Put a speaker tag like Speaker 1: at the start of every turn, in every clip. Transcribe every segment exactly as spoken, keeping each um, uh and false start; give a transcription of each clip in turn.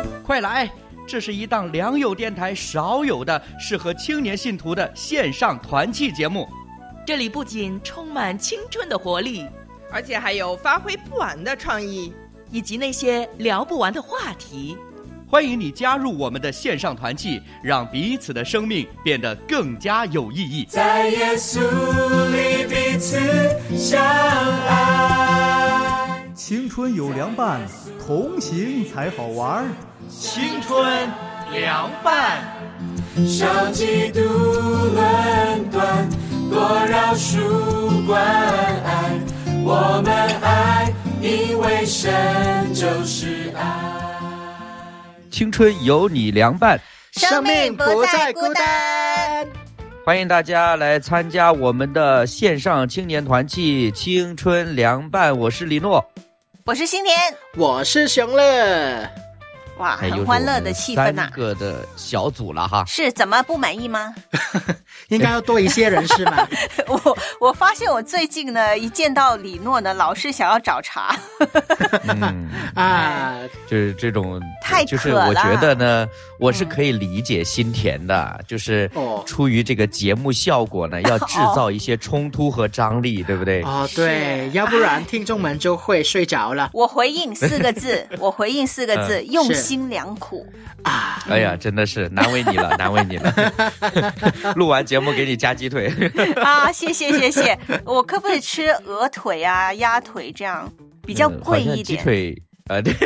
Speaker 1: 快来，这是一档良友电台少有的适合青年信徒的线上团契节目。
Speaker 2: 这里不仅充满青春的活力，
Speaker 3: 而且还有发挥不完的创意，
Speaker 2: 以及那些聊不完的话题。
Speaker 1: 欢迎你加入我们的线上团契，让彼此的生命变得更加有意义。
Speaker 4: 在耶稣里彼此相爱，
Speaker 5: 青春有凉拌，同行才好玩。
Speaker 1: 青春凉拌，
Speaker 4: 少嫉妒论断，多饶恕关爱。我们爱，因为神就是爱。
Speaker 1: 青春有你凉拌，
Speaker 6: 生命不再孤单。
Speaker 1: 欢迎大家来参加我们的线上青年团契青春凉拌，我是李诺，
Speaker 6: 我是新田，
Speaker 7: 我是熊乐。
Speaker 6: 哇，很欢乐的气氛呐、啊！
Speaker 1: 三个的小组了哈，
Speaker 6: 是怎么不满意吗？
Speaker 7: 应该要多一些人是吗？
Speaker 6: 我我发现我最近呢，一见到李诺呢，老是想要找茬。
Speaker 1: 嗯
Speaker 7: 啊，
Speaker 1: 就是这种
Speaker 6: 太
Speaker 1: 就是我觉得呢，我是可以理解新田的，嗯、就是出于这个节目效果呢，要制造一些冲突和张力，对不对？
Speaker 7: 哦，对，要不然听众们就会睡着了。
Speaker 6: 我回应四个字，我回应四个字，用心良苦
Speaker 7: 啊！
Speaker 1: 哎呀，真的是难为你了，难为你了。录完节目给你加鸡腿
Speaker 6: 啊！谢谢谢谢，我可不可以吃鹅腿啊、鸭腿这样比较贵一点？
Speaker 1: 鸡腿呃，对。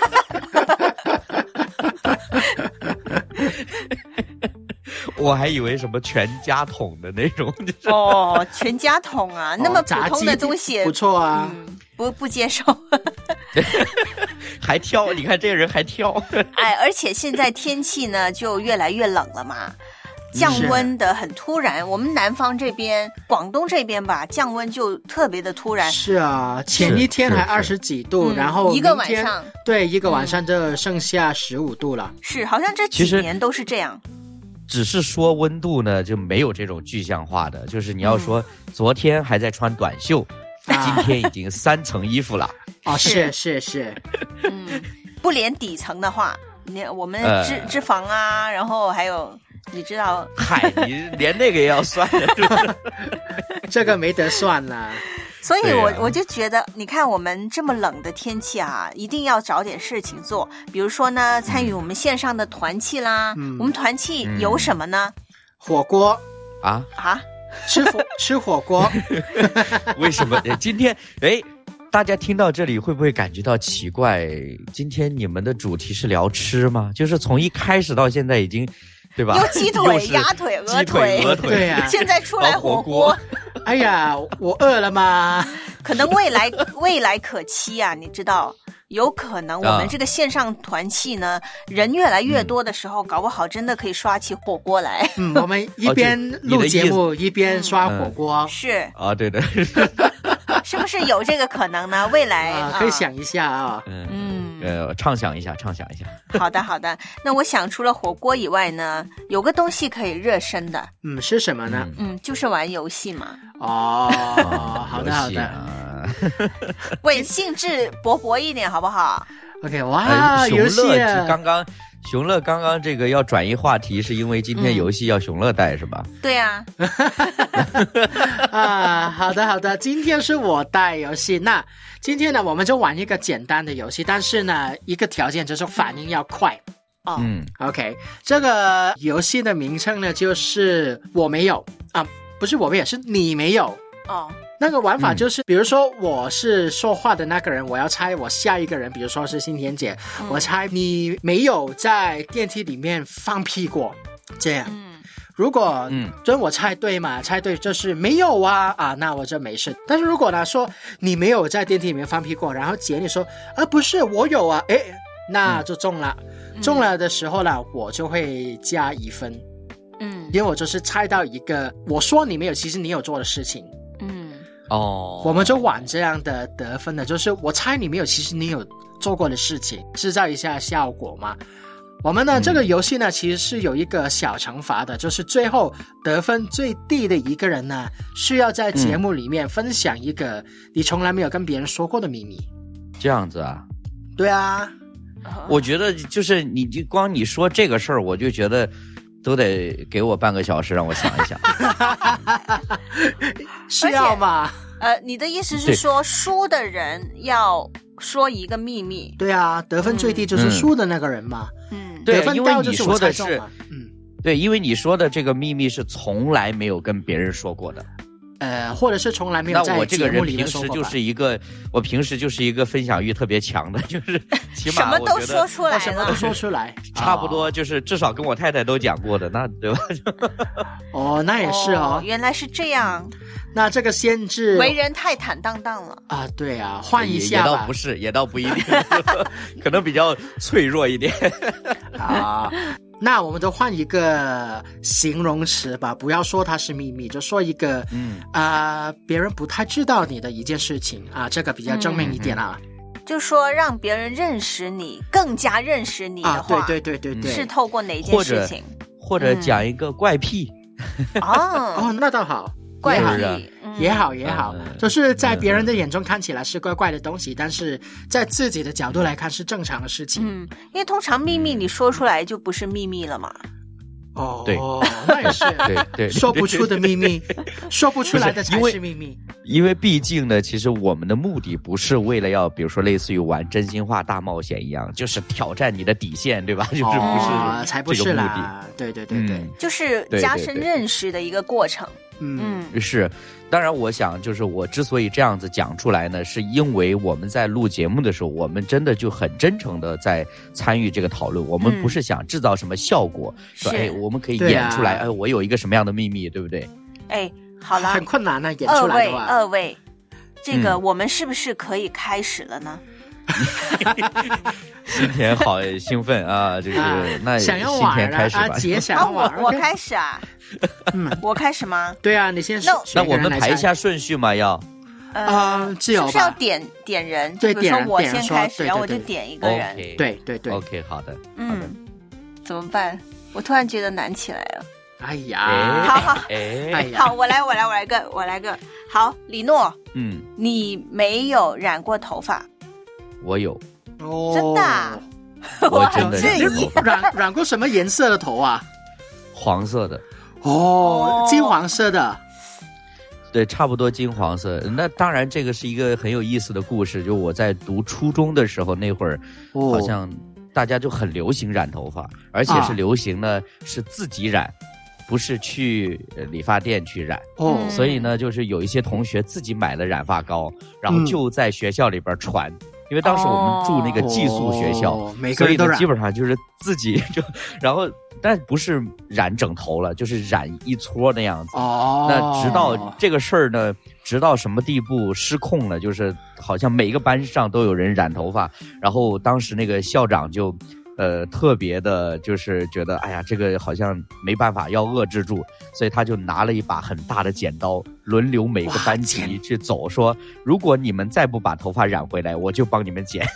Speaker 1: 我还以为什么全家桶的那种。
Speaker 6: 哦，全家桶啊，那么普通的东西、
Speaker 7: 哦、不错啊，
Speaker 6: 嗯、不不接受。
Speaker 1: 还挑，你看这个人还挑。
Speaker 6: 哎，而且现在天气呢就越来越冷了嘛，降温的很突然。我们南方这边，广东这边吧，降温就特别的突然。
Speaker 7: 是啊，前一天还二十几度，然后
Speaker 6: 一个晚上，
Speaker 7: 对，一个晚上就剩下十五度了。
Speaker 6: 是，好像这几年都是这样。
Speaker 1: 只是说温度呢，就没有这种具象化的，就是你要说昨天还在穿短袖，嗯、今天已经三层衣服了。
Speaker 7: 哦，是是是，
Speaker 6: 嗯，不连底层的话，你我们脂、呃、脂肪啊，然后还有你知道，
Speaker 1: 嗨，你连那个也要算的，是不是？
Speaker 7: 这个没得算啦。
Speaker 6: 所以我，我、啊、我就觉得，你看我们这么冷的天气啊，一定要找点事情做。比如说呢，参与我们线上的团契啦。嗯、我们团契有什么呢？
Speaker 7: 嗯、火锅
Speaker 1: 啊
Speaker 6: 啊，
Speaker 7: 吃火吃火锅。
Speaker 1: 为什么？今天哎。大家听到这里会不会感觉到奇怪？今天你们的主题是聊吃吗？就是从一开始到现在已经，对吧？
Speaker 6: 有鸡腿、鸭腿、鹅腿，
Speaker 1: 鹅腿，
Speaker 7: 对呀、啊。
Speaker 6: 现在出来火锅。
Speaker 7: 哎呀，我饿了吗？
Speaker 6: 可能未来未来可期啊，你知道，有可能我们这个线上团契呢，啊、人越来越多的时候，嗯、搞不好真的可以刷起火锅来。
Speaker 7: 嗯，我们一边录节目、哦、一边刷火锅。
Speaker 6: 嗯、是
Speaker 1: 啊，对的。
Speaker 6: 是不是有这个可能呢？未来、
Speaker 7: 啊、可以想一下啊，
Speaker 1: 嗯嗯，呃，畅想一下，畅想一下。
Speaker 6: 好的，好的。那我想除了火锅以外呢，有个东西可以热身的。
Speaker 7: 嗯，是什么呢？
Speaker 6: 嗯，就是玩游戏嘛。
Speaker 7: 哦，好的，好的。
Speaker 6: 喂，兴致勃勃一点，好不好
Speaker 7: ？OK， 哇，呃、游戏
Speaker 1: 刚刚。熊乐刚刚这个要转移话题，是因为今天游戏要熊乐带、嗯、是吧？
Speaker 6: 对啊。
Speaker 7: 啊，好的好的，今天是我带游戏。那今天呢，我们就玩一个简单的游戏，但是呢，一个条件就是反应要快。
Speaker 6: 哦，
Speaker 1: 嗯
Speaker 7: ，OK， 这个游戏的名称呢就是我没有啊，不是我没有，是你没有。
Speaker 6: 哦。
Speaker 7: 那个玩法就是，比如说我是说话的那个人，我要猜我下一个人，比如说是新田姐，嗯、我猜你没有在电梯里面放屁过，这样。嗯、如果嗯，就我猜对嘛，猜对就是没有啊啊，那我就没事。但是如果呢说你没有在电梯里面放屁过，然后姐你说啊不是我有啊，诶，那就中了。嗯、中了的时候呢，我就会加一分。嗯，因为我就是猜到一个我说你没有，其实你有做的事情。
Speaker 1: 哦，
Speaker 7: 我们就玩这样的得分的，就是我猜你没有，其实你有做过的事情，制造一下效果嘛。我们呢、嗯、这个游戏呢其实是有一个小惩罚的，就是最后得分最低的一个人呢需要在节目里面分享一个你从来没有跟别人说过的秘密。
Speaker 1: 这样子啊？
Speaker 7: 对啊。
Speaker 1: 我觉得就是你就光你说这个事儿，我就觉得都得给我半个小时让我想一想。
Speaker 7: 是要吗？
Speaker 6: 呃，你的意思是说输的人要说一个秘密？
Speaker 7: 对啊，得分最低就是输的那个人嘛。
Speaker 6: 嗯，
Speaker 1: 对，
Speaker 7: 得分
Speaker 1: 因为
Speaker 7: 高就是我
Speaker 1: 你说的是，
Speaker 7: 猜中嘛。嗯，
Speaker 1: 对，因为你说的这个秘密是从来没有跟别人说过的。
Speaker 7: 呃，或者是从来没有
Speaker 1: 那
Speaker 7: 在
Speaker 1: 我这个人
Speaker 7: 节目里面
Speaker 1: 平时就
Speaker 7: 说过吧。
Speaker 1: 是一个，我平时就是一个分享欲特别强的，就是起码
Speaker 6: 什么都
Speaker 1: 我觉得
Speaker 6: 说出来了
Speaker 7: 什么都。说出来，
Speaker 1: 差不多就是至少跟我太太都讲过的，那对吧？
Speaker 7: 哦，那也是哦。
Speaker 6: 原来是这样，
Speaker 7: 那这个限制
Speaker 6: 为人太坦荡荡了。
Speaker 7: 啊，对啊，换一
Speaker 1: 也
Speaker 7: 下吧
Speaker 1: 也倒不。是，也倒不一定，可能比较脆弱一点。
Speaker 7: 啊，那我们都换一个形容词吧，不要说它是秘密，就说一个，
Speaker 1: 嗯
Speaker 7: 啊、呃，别人不太知道你的一件事情啊，这个比较正面一点啊。
Speaker 6: 就说让别人认识你，更加认识你的
Speaker 7: 啊，
Speaker 6: 话，
Speaker 7: 对对对对对，
Speaker 6: 是透过哪件事情？
Speaker 1: 或者讲一个怪癖，
Speaker 6: 哦，
Speaker 7: 哦，那倒好，
Speaker 6: 怪
Speaker 7: 也好
Speaker 1: 是啊
Speaker 6: 癖，嗯
Speaker 7: 也好也好，
Speaker 1: 嗯
Speaker 7: 就是在别人的眼中看起来是怪怪的东西，但是在自己的角度来看是正常的事情。
Speaker 6: 嗯，因为通常秘密你说出来就不是秘密了嘛。
Speaker 7: 哦，
Speaker 1: 对，
Speaker 7: 那也是，
Speaker 1: 对对，
Speaker 7: 说不出的秘密，说不出来的才
Speaker 1: 不是
Speaker 7: 是秘密。
Speaker 1: 因为毕竟呢，其实我们的目的不是为了要，比如说类似于玩真心话大冒险一样，就是挑战你的底线，对吧？就是不是、
Speaker 7: 哦、才不是
Speaker 1: 这个目
Speaker 7: 啦，对对对对，
Speaker 1: 嗯
Speaker 6: 就是加深认识的一个过程。
Speaker 7: 嗯
Speaker 6: 嗯
Speaker 1: 是，当然，我想就是我之所以这样子讲出来呢，是因为我们在录节目的时候，我们真的就很真诚的在参与这个讨论。我们不是想制造什么效果，说
Speaker 6: 是
Speaker 1: 哎，我们可以
Speaker 7: 对啊
Speaker 1: 演出来，哎，我有一个什么样的秘密，对不对？
Speaker 6: 哎，好了
Speaker 7: 很，困难呢、演
Speaker 6: 二位
Speaker 7: 出来的话。
Speaker 6: 二位，这个
Speaker 1: 嗯
Speaker 6: 我们是不是可以开始了呢？
Speaker 1: 今天好兴奋啊！就是、
Speaker 7: 啊
Speaker 1: 那
Speaker 7: 想要
Speaker 1: 今
Speaker 7: 玩了啊，
Speaker 1: 天开始吧。
Speaker 7: 姐想
Speaker 6: 啊，
Speaker 7: 要玩，
Speaker 6: 我我
Speaker 7: OK
Speaker 6: 开始啊，
Speaker 7: 嗯，
Speaker 6: 我开始吗？
Speaker 7: 对啊，你先
Speaker 6: 那
Speaker 7: 选
Speaker 1: 那我
Speaker 7: 一个人来猜
Speaker 1: 们排一下顺序嘛，要
Speaker 6: 呃，
Speaker 7: 啊自由吧
Speaker 6: 是不是要点点人？
Speaker 7: 对
Speaker 6: 就比如说我
Speaker 7: 点人点人
Speaker 6: 先开始，
Speaker 7: 说对
Speaker 6: 然后我就
Speaker 7: 对对
Speaker 6: 点一个人。
Speaker 1: OK，
Speaker 7: 对对对，
Speaker 1: ，OK，好的，好的。
Speaker 6: 嗯，怎么办？我突然觉得难起来了。
Speaker 7: 哎
Speaker 1: 哎
Speaker 7: 呀，
Speaker 6: 好好
Speaker 7: 哎
Speaker 1: 哎，
Speaker 7: 呀，
Speaker 6: 好，我来，我来，我来个，我来个。好，李诺，
Speaker 1: 嗯，
Speaker 6: 你没有染过头发，
Speaker 1: 我有，
Speaker 7: 哦
Speaker 6: 真的啊？
Speaker 1: 我真的
Speaker 6: 质疑
Speaker 1: 染过头发，
Speaker 7: 染染过什么颜色的头啊？
Speaker 1: 黄色的。
Speaker 7: 哦，金黄色的。
Speaker 1: 对，差不多金黄色。那当然，这个是一个很有意思的故事。就我在读初中的时候，那会儿
Speaker 7: 哦
Speaker 1: 好像大家就很流行染头发，而且是流行呢、是自己染，不是去呃理发店去染。
Speaker 7: 哦
Speaker 6: 嗯
Speaker 1: 所以呢，就是有一些同学自己买了染发膏，然后
Speaker 7: 嗯
Speaker 1: 就在学校里边传。因为当时我们住那个寄宿学校，
Speaker 7: 哦每个
Speaker 1: 所以呢，
Speaker 7: 人都染
Speaker 1: 基本上就是自己就，然后但不是染整头了，就是染一撮那样子。
Speaker 7: 哦，
Speaker 1: 那直到这个事儿呢，直到什么地步失控了？就是好像每个班上都有人染头发，然后当时那个校长就，呃，特别的，就是觉得，哎呀，这个好像没办法，要遏制住，所以他就拿了一把很大的剪刀，轮流每个班级
Speaker 7: 哇剪
Speaker 1: 去走，说，如果你们再不把头发染回来，我就帮你们剪。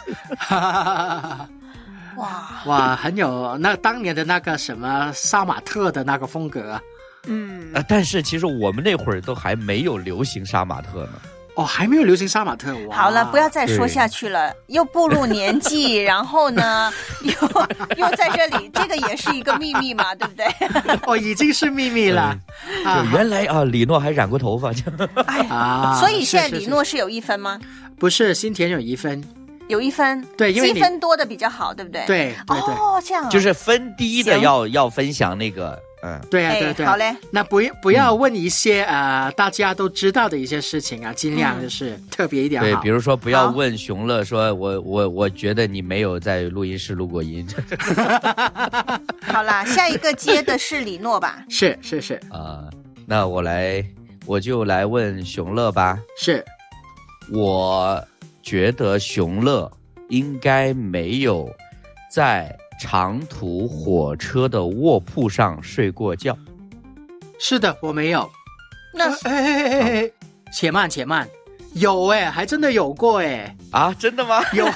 Speaker 6: 哇，
Speaker 7: 哇，很有那当年的那个什么杀马特的那个风格啊。
Speaker 6: 嗯，
Speaker 1: 呃，但是其实我们那会儿都还没有流行杀马特呢。
Speaker 7: 哦，还没有流行杀马特。哇
Speaker 6: 好了，不要再说
Speaker 1: 对
Speaker 6: 下去了，又步入年纪，然后呢，又又在这里，这个也是一个秘密嘛，对不对？
Speaker 7: 哦，已经是秘密了。
Speaker 1: 就
Speaker 7: 啊
Speaker 1: 原来啊，李诺还染过头发，
Speaker 6: 哎呀，
Speaker 7: 啊，
Speaker 6: 所以现在
Speaker 7: 是是
Speaker 6: 李诺是有一分吗？
Speaker 7: 不是新田有一分？
Speaker 6: 有一分，
Speaker 7: 对因为你
Speaker 6: 积分多的比较好，对不对？，
Speaker 7: 对对对。
Speaker 6: 哦，这样啊，
Speaker 1: 就是分低的
Speaker 6: 行
Speaker 1: 要要分享那个，嗯。
Speaker 7: 对啊，
Speaker 6: 哎
Speaker 7: 对啊对啊，
Speaker 6: 好嘞。
Speaker 7: 那不不要问一些呃大家都知道的一些事情啊，尽量就是特别一点
Speaker 1: 对，
Speaker 7: 好。
Speaker 1: 比如说不要
Speaker 6: 好
Speaker 1: 问熊乐说我我我觉得你没有在录音室录过音
Speaker 6: 好啦，下一个接的是李诺吧？
Speaker 7: 是是是
Speaker 1: 啊、那我来我就来问熊乐吧。
Speaker 7: 是，
Speaker 1: 我觉得熊乐应该没有在长途火车的卧铺上睡过觉。
Speaker 7: 是的，我没有。
Speaker 6: 那
Speaker 7: 哎哎哎哎哎，且慢且慢，有哎，还真的有过哎，
Speaker 1: 啊，真的吗？
Speaker 7: 有，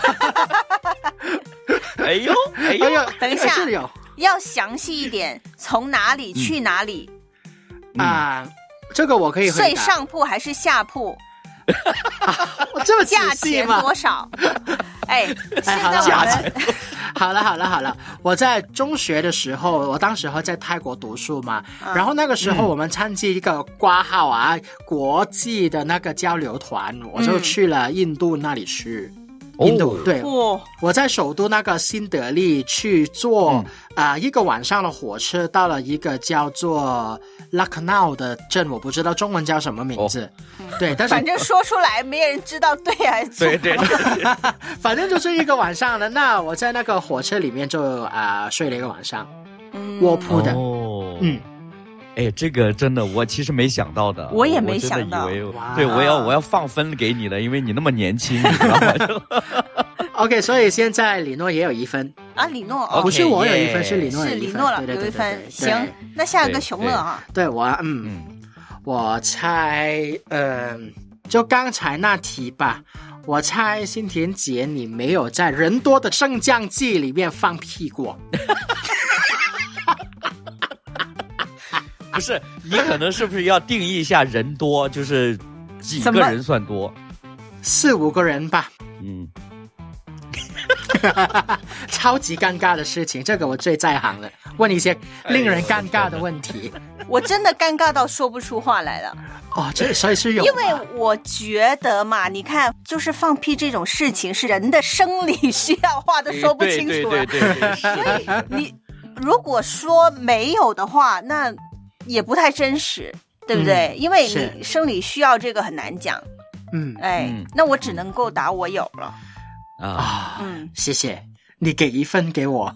Speaker 1: 哎呦哎呦
Speaker 7: 哎呦，
Speaker 6: 等一下
Speaker 7: 还真的有
Speaker 6: 要详细一点，从哪里去哪里？
Speaker 7: 啊，这个我可以回答。
Speaker 6: 睡上铺还是下铺？
Speaker 7: 我这么仔
Speaker 6: 价
Speaker 7: 细吗？
Speaker 6: 钱多少？哎，现在
Speaker 7: 好了
Speaker 6: 我们
Speaker 7: 好了好了好了，我在中学的时候，我当时候在泰国读书嘛，嗯、然后那个时候我们参加一个挂号啊、嗯、国际的那个交流团，我就去了印度那里去。印度、哦、对、哦，我在首都那个新德里去坐啊、嗯呃、一个晚上的火车，到了一个叫做 Lucknow 的镇，我不知道中文叫什么名字。哦、对，但是
Speaker 6: 反正说出来没人知道对还是错。
Speaker 1: 对对对，
Speaker 7: 反正就是一个晚上的。那我在那个火车里面就啊、呃、睡了一个晚上，嗯、卧铺的。哦，嗯。
Speaker 1: 哎，这个真的，我其实没想到的。
Speaker 6: 我也没想到。
Speaker 1: 我以为对，我要我要放分给你了，因为你那么年轻，你知道吗
Speaker 7: ？OK， 所以现在李诺也有一分
Speaker 6: 啊，李诺、
Speaker 7: 哦、不是我有一分， yeah, 是李诺有一分，
Speaker 6: 是李诺了有一分。行，那下一个熊乐啊，
Speaker 7: 对我嗯，嗯我猜呃，就刚才那题吧，我猜新田姐你没有在人多的升降机里面放屁过。
Speaker 1: 不是，你可能是不是要定义一下人多，就是几个人算多？
Speaker 7: 四五个人吧。
Speaker 1: 嗯，
Speaker 7: 超级尴尬的事情，这个我最在行了。问一些令人尴尬的问题，
Speaker 6: 我真的尴尬到说不出话来了。
Speaker 7: 哦，这所以是有，
Speaker 6: 因为我觉得嘛，你看，就是放屁这种事情是人的生理需要，话都说不清楚了。
Speaker 1: 对对对对对，
Speaker 6: 所以你如果说没有的话，那也不太真实，对不对？嗯、因为你生理需要这个很难讲。
Speaker 7: 嗯，
Speaker 6: 哎，嗯、那我只能够答我有了。
Speaker 7: 啊，嗯，谢谢你给一分给我。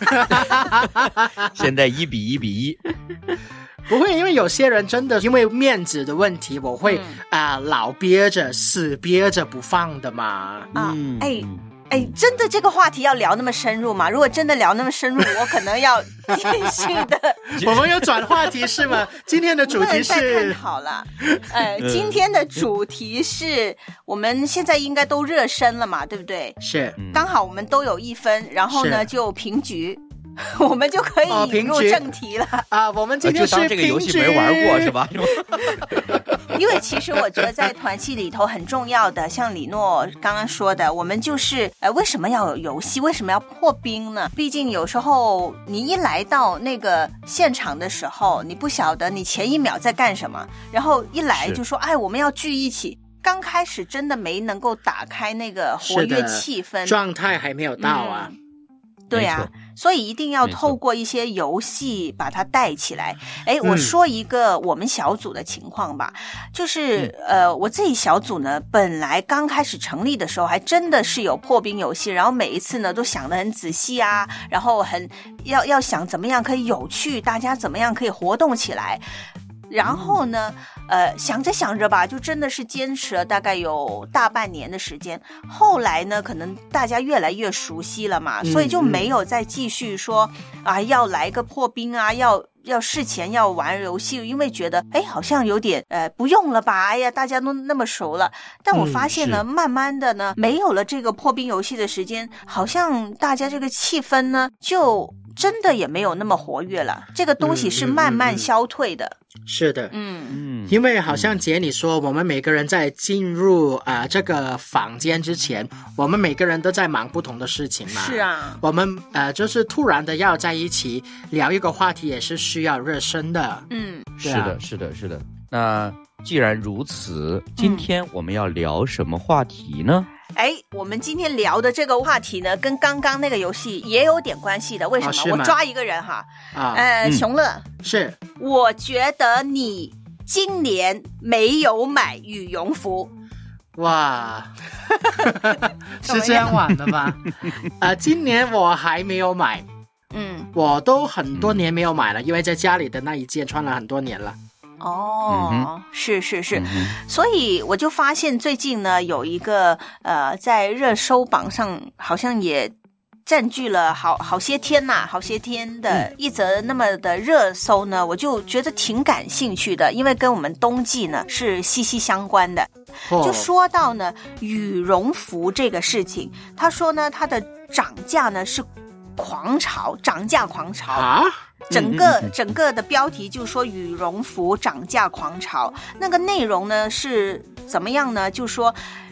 Speaker 1: 现在一比一比一。
Speaker 7: 不会，因为有些人真的因为面子的问题，我会啊、嗯呃、老憋着、死憋着不放的嘛。
Speaker 6: 啊，嗯、哎。哎，真的这个话题要聊那么深入吗？如果真的聊那么深入，我可能要继续的。
Speaker 7: 我们要转话题是吗？今天的主题是……
Speaker 6: 不能再探讨了。呃，今天的主题是我们现在应该都热身了嘛，对不对？
Speaker 7: 是，
Speaker 6: 刚好我们都有一分，然后呢就平局。我们就可以引入正题了、
Speaker 7: 哦、啊！我们今天是
Speaker 1: 就当这个游戏没玩过是吧？
Speaker 6: 因为其实我觉得在团契里头很重要的，像李诺刚刚说的，我们就是呃，为什么要有游戏？为什么要破冰呢？毕竟有时候你一来到那个现场的时候，你不晓得你前一秒在干什么，然后一来就说哎，我们要聚一起。刚开始真的没能够打开那个活跃气氛，
Speaker 7: 状态还没有到啊。
Speaker 6: 嗯对啊，所以一定要透过一些游戏把它带起来。哎，我说一个我们小组的情况吧，嗯、就是呃，我自己小组呢，本来刚开始成立的时候，还真的是有破冰游戏，然后每一次呢都想得很仔细啊，然后很要要想怎么样可以有趣，大家怎么样可以活动起来。然后呢，呃，想着想着吧，就真的是坚持了大概有大半年的时间。后来呢，可能大家越来越熟悉了嘛，所以就没有再继续说啊，要来个破冰啊，要要事前要玩游戏，因为觉得哎，好像有点呃不用了吧，哎呀，大家都那么熟了。但我发现呢，嗯、慢慢的呢，没有了这个破冰游戏的时间，好像大家这个气氛呢，就真的也没有那么活跃了。这个东西是慢慢消退的。嗯嗯嗯
Speaker 7: 是的，
Speaker 6: 嗯
Speaker 7: 嗯，因为好像姐你说，我们每个人在进入啊、呃、这个房间之前，我们每个人都在忙不同的事情嘛。
Speaker 6: 是啊，
Speaker 7: 我们呃就是突然的要在一起聊一个话题，也是需要热身的。
Speaker 6: 嗯，
Speaker 1: 是的，是的，是的。那既然如此，今天我们要聊什么话题呢？
Speaker 6: 哎，我们今天聊的这个话题呢，跟刚刚那个游戏也有点关系的。为什么？哦、我抓一个人哈，
Speaker 7: 啊，
Speaker 6: 呃，嗯、熊乐
Speaker 7: 是，
Speaker 6: 我觉得你今年没有买羽绒服。
Speaker 7: 哇，是这样玩的吗？呃，今年我还没有买，
Speaker 6: 嗯，
Speaker 7: 我都很多年没有买了，因为在家里的那一件穿了很多年了。
Speaker 6: 哦，
Speaker 1: 嗯、
Speaker 6: 是是是、嗯，所以我就发现最近呢，有一个呃，在热搜榜上好像也占据了好好些天呐、啊，好些天的一则那么的热搜呢，我就觉得挺感兴趣的，因为跟我们冬季呢是息息相关的。
Speaker 7: 哦、
Speaker 6: 就说到呢羽绒服这个事情，他说呢它的涨价呢是狂潮，涨价狂潮
Speaker 7: 啊。
Speaker 6: 整个、嗯、整个的标题就说羽绒服涨价狂潮，那个内容呢是怎么样呢？就说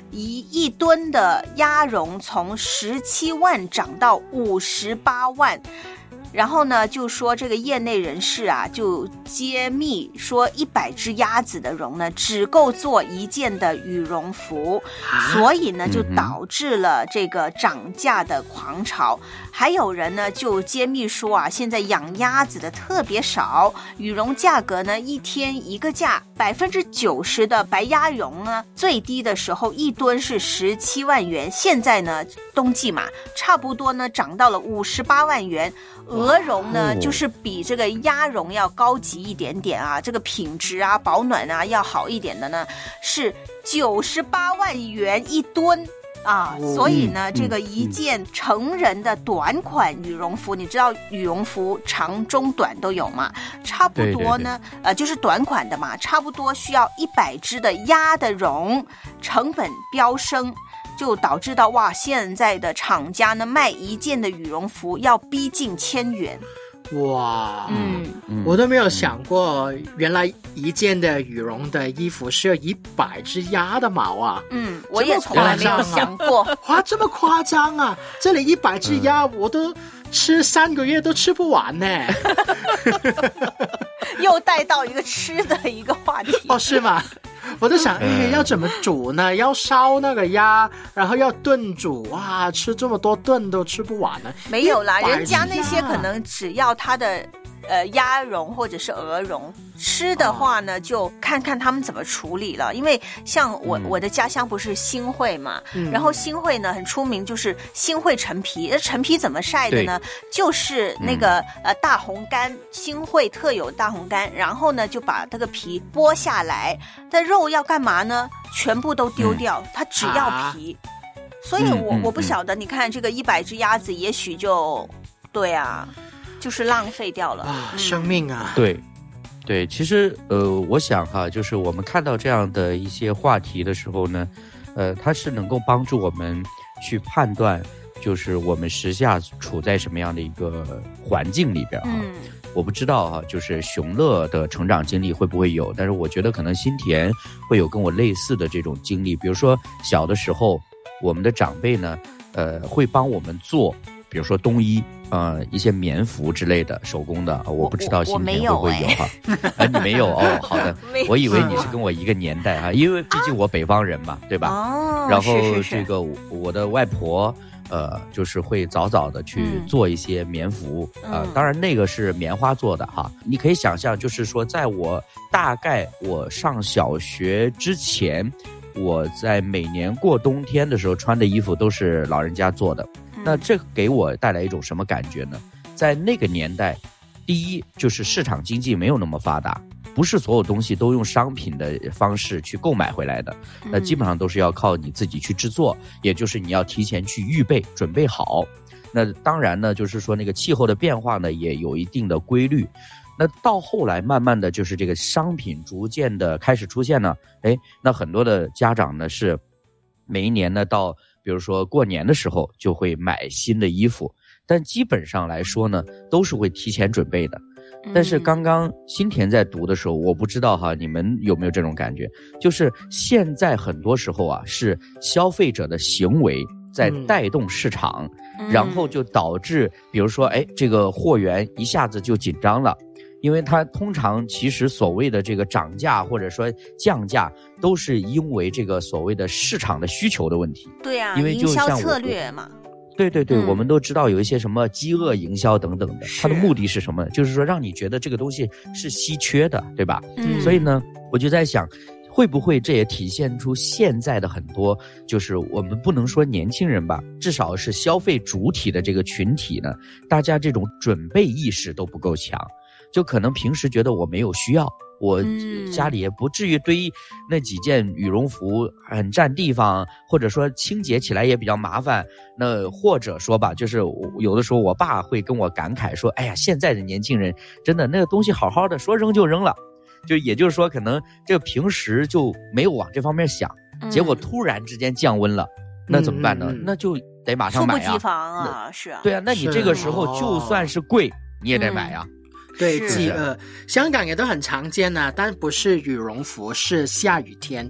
Speaker 6: 一一吨的鸭绒从十七万涨到五十八万。然后呢，就说这个业内人士啊，就揭秘说，一百只鸭子的绒呢，只够做一件的羽绒服，啊、所以呢，就导致了这个涨价的狂潮。嗯、还有人呢，就揭秘说啊，现在养鸭子的特别少，羽绒价格呢，一天一个价，百分之九十的白鸭绒呢，最低的时候一吨是十七万元，现在呢，冬季嘛，差不多呢，涨到了五十八万元。鹅绒呢，就是比这个鸭绒要高级一点点啊，这个品质啊、保暖啊要好一点的呢，是九十八万元一吨啊。所以呢，这个一件成人的短款羽绒服，你知道羽绒服长中短都有嘛？差不多呢，对对对呃，就是短款的嘛，差不多需要一百只的鸭的绒，成本飙升。就导致到哇，现在的厂家呢卖一件的羽绒服要逼近千元。
Speaker 7: 哇，嗯，我都没有想过，原来一件的羽绒的衣服是有一百只鸭的毛啊！
Speaker 6: 嗯，我也从来没有想过，
Speaker 7: 哇，这么夸张啊！这里一百只鸭，嗯、我都吃三个月都吃不完呢。
Speaker 6: 又带到一个吃的一个话题
Speaker 7: 哦，是吗？我在想，哎，要怎么煮呢？要烧那个鸭，然后要炖煮，哇，吃这么多顿都吃不完呢。
Speaker 6: 没有啦，人家那些可能只要它的呃鸭绒或者是鹅绒，吃的话呢，就看看他们怎么处理了。因为像我、嗯、我的家乡不是新会嘛，嗯、然后新会呢很出名，就是新会陈皮。那陈皮怎么晒的呢？就是那个、嗯、呃大红柑，新会特有大红柑，然后呢就把这个皮剥下来，但肉要干嘛呢？全部都丢掉，嗯、它只要皮。啊、所以我、嗯、我不晓得，你看这个一百只鸭子，也许就对啊。就是浪费掉了
Speaker 7: 啊，生命啊！
Speaker 1: 对，对，其实呃，我想哈，就是我们看到这样的一些话题的时候呢，呃，它是能够帮助我们去判断，就是我们时下处在什么样的一个环境里边啊。嗯、我不知道哈，就是熊乐的成长经历会不会有，但是我觉得可能新田会有跟我类似的这种经历，比如说小的时候，我们的长辈呢，呃，会帮我们做。比如说冬衣，呃，一些棉服之类的手工的，我不知道新田会不会有哈？啊，你没有哦，好的，我以为你是跟我一个年代哈，因为毕竟我北方人嘛，对吧？
Speaker 6: 哦，
Speaker 1: 然后这个我的外婆，呃，就是会早早的去做一些棉服，啊、嗯呃，当然那个是棉花做的哈。你可以想象，就是说，在我大概我上小学之前，我在每年过冬天的时候穿的衣服都是老人家做的。那这给我带来一种什么感觉呢？在那个年代，第一就是市场经济没有那么发达，不是所有东西都用商品的方式去购买回来的，那基本上都是要靠你自己去制作，也就是你要提前去预备准备好。那当然呢，就是说那个气候的变化呢也有一定的规律。那到后来慢慢的就是这个商品逐渐的开始出现呢，哎，那很多的家长呢是每一年呢到比如说过年的时候就会买新的衣服，但基本上来说呢都是会提前准备的。但是刚刚新田在读的时候，我不知道哈，你们有没有这种感觉，就是现在很多时候啊是消费者的行为在带动市场，嗯、然后就导致比如说哎这个货源一下子就紧张了。因为它通常其实所谓的这个涨价或者说降价，都是因为这个所谓的市场的需求的问题。
Speaker 6: 对啊，
Speaker 1: 因为就像
Speaker 6: 营销策略嘛。
Speaker 1: 对对对、嗯，我们都知道有一些什么饥饿营销等等的，它的目的是什么？就是说让你觉得这个东西是稀缺的，对吧？嗯。所以呢，我就在想，会不会这也体现出现在的很多，就是我们不能说年轻人吧，至少是消费主体的这个群体呢，大家这种准备意识都不够强。就可能平时觉得我没有需要，我家里也不至于堆那几件羽绒服很占地方，或者说清洁起来也比较麻烦。那或者说吧，就是有的时候我爸会跟我感慨说，哎呀，现在的年轻人真的那个东西好好的，说扔就扔了。就也就是说可能这个平时就没有往这方面想，结果突然之间降温了，嗯、那怎么办呢？嗯、那就得马上买啊，
Speaker 6: 猝不及防啊，是啊。
Speaker 1: 对啊，那你这个时候就算是贵，你也得买啊。
Speaker 6: 嗯
Speaker 7: 对，饥饿，香港也都很常见啊，但不是羽绒服，是下雨天。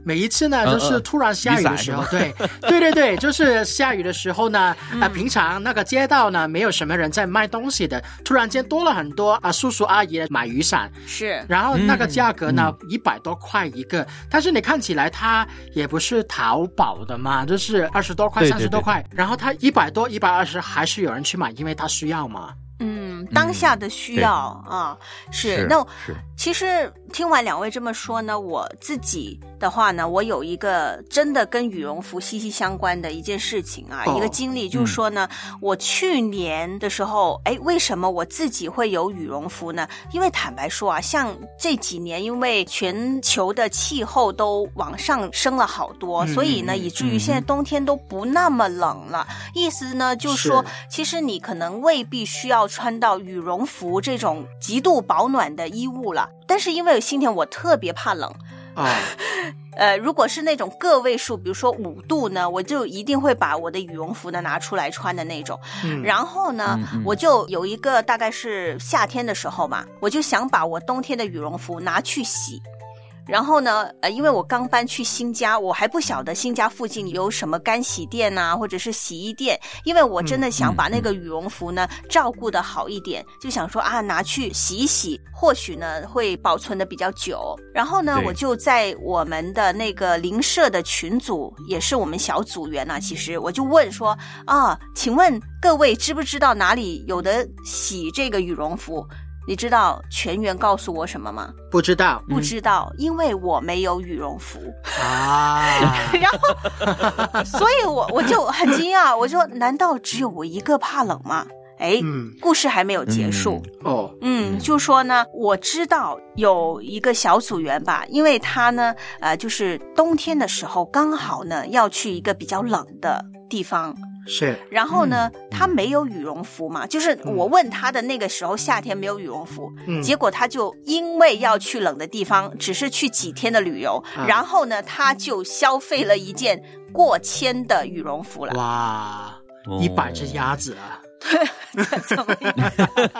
Speaker 7: 每一次呢，就是突然下雨的时候，对，对对对，就是下雨的时候呢，啊、嗯呃，平常那个街道呢没有什么人在卖东西的，突然间多了很多啊、呃、叔叔阿姨买雨伞，
Speaker 6: 是，
Speaker 7: 然后那个价格呢
Speaker 1: 嗯
Speaker 7: 一百、嗯、多块一个，但是你看起来它也不是淘宝的嘛，就是二十多块、三十多块，然后它一百多、一百二十还是有人去买，因为它需要嘛。
Speaker 6: 嗯，当下的需要、嗯、啊，是, 是那是其实听完两位这么说呢，我自己的话呢，我有一个真的跟羽绒服息息相关的一件事情啊，哦、一个经历，就是说呢、嗯，我去年的时候，哎，为什么我自己会有羽绒服呢？因为坦白说啊，像这几年，因为全球的气候都往上升了好多，嗯、所以呢，以至于现在冬天都不那么冷了。嗯、意思呢，就是说，其实你可能未必需要穿到羽绒服这种极度保暖的衣物了，但是因为今天我特别怕冷
Speaker 7: 啊。
Speaker 6: 呃，如果是那种个位数，比如说五度呢，我就一定会把我的羽绒服呢拿出来穿的那种。嗯、然后呢、嗯，我就有一个大概是夏天的时候嘛，我就想把我冬天的羽绒服拿去洗。然后呢，呃，因为我刚搬去新家，我还不晓得新家附近有什么干洗店啊，或者是洗衣店，因为我真的想把那个羽绒服呢、嗯、照顾得好一点，就想说啊，拿去洗一洗，或许呢会保存得比较久。然后呢，我就在我们的那个邻舍的群组，也是我们小组员啊，其实我就问说啊，请问各位知不知道哪里有的洗这个羽绒服？你知道全员告诉我什么吗？
Speaker 7: 不知道，
Speaker 6: 不知道，嗯、因为我没有羽绒服
Speaker 7: 啊。
Speaker 6: 然后，所以我我就很惊讶，我说难道只有我一个怕冷吗？哎、嗯，故事还没有结束、
Speaker 7: 嗯、哦。
Speaker 6: 嗯，就说呢，我知道有一个小组员吧，因为他呢，呃，就是冬天的时候刚好呢要去一个比较冷的地方。
Speaker 7: 是，
Speaker 6: 然后呢、嗯、他没有羽绒服嘛、嗯、就是我问他的那个时候夏天没有羽绒服、嗯、结果他就因为要去冷的地方，只是去几天的旅游、啊、然后呢他就消费了一件过千的羽绒服了。
Speaker 7: 哇，一百只鸭子啊。
Speaker 6: 对，怎么样？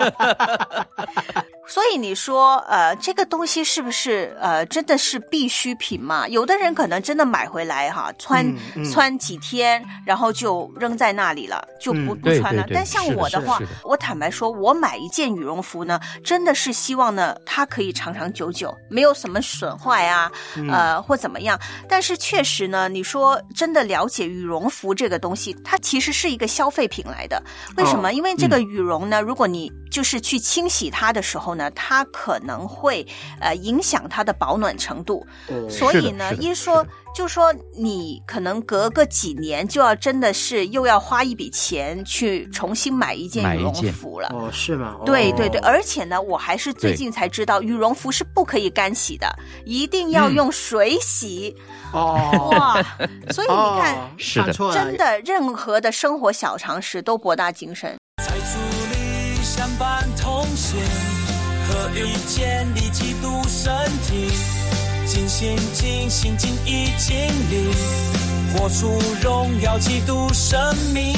Speaker 6: 所以你说呃这个东西是不是呃真的是必需品嘛？有的人可能真的买回来哈穿、嗯嗯、穿几天然后就扔在那里了，就不、嗯、不穿了。但像我的话的的我坦白说，我买一件羽绒服呢真的是希望呢它可以长长久久，没有什么损坏啊、嗯、呃或怎么样。但是确实呢，你说真的了解羽绒服这个东西，它其实是一个消费品来的。为什么、哦、因为这个羽绒呢、嗯、如果你就是去清洗它的时候呢，它可能会呃影响它的保暖程度、哦、所以呢一说就说你可能隔个几年就要真的是又要花一笔钱去重新买一件羽绒服了。
Speaker 7: 哦，是吗？哦、
Speaker 6: 对对对，而且呢我还是最近才知道羽绒服是不可以干洗的，一定要用水洗、
Speaker 7: 嗯、哦
Speaker 6: 哇，所以你看、
Speaker 7: 哦、是的，
Speaker 6: 真的任何的生活小常识都博大精深。
Speaker 4: 在主里相伴同行，和遇见你基督身体，尽心尽心尽意尽力，活出荣耀基督生命。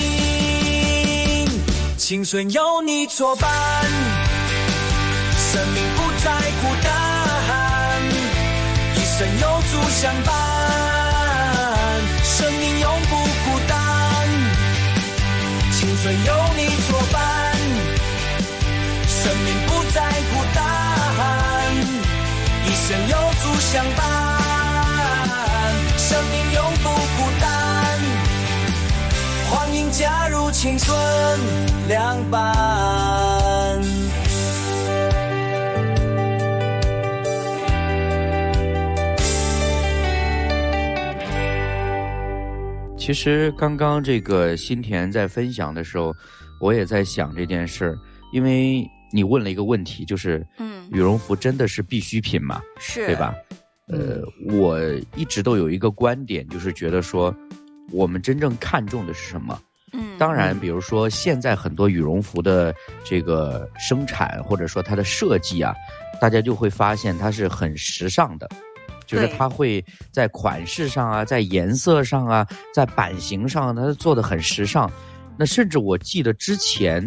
Speaker 4: 青春有你作伴，生命不再孤单，一生有主相伴，生命永不孤单。青春有你作伴，生命不再孤单，一生有主相伴，生命永不孤单。欢迎加入青春凉伴。
Speaker 1: 其实刚刚这个新田在分享的时候，我也在想这件事儿，因为你问了一个问题，就是嗯，羽绒服真的是必需品吗？
Speaker 6: 是，
Speaker 1: 对吧？呃，我一直都有一个观点，就是觉得说我们真正看重的是什么？嗯，当然比如说现在很多羽绒服的这个生产或者说它的设计啊，大家就会发现它是很时尚的，就是它会在款式上啊，在颜色上啊，在版型上它做得很时尚。那甚至我记得之前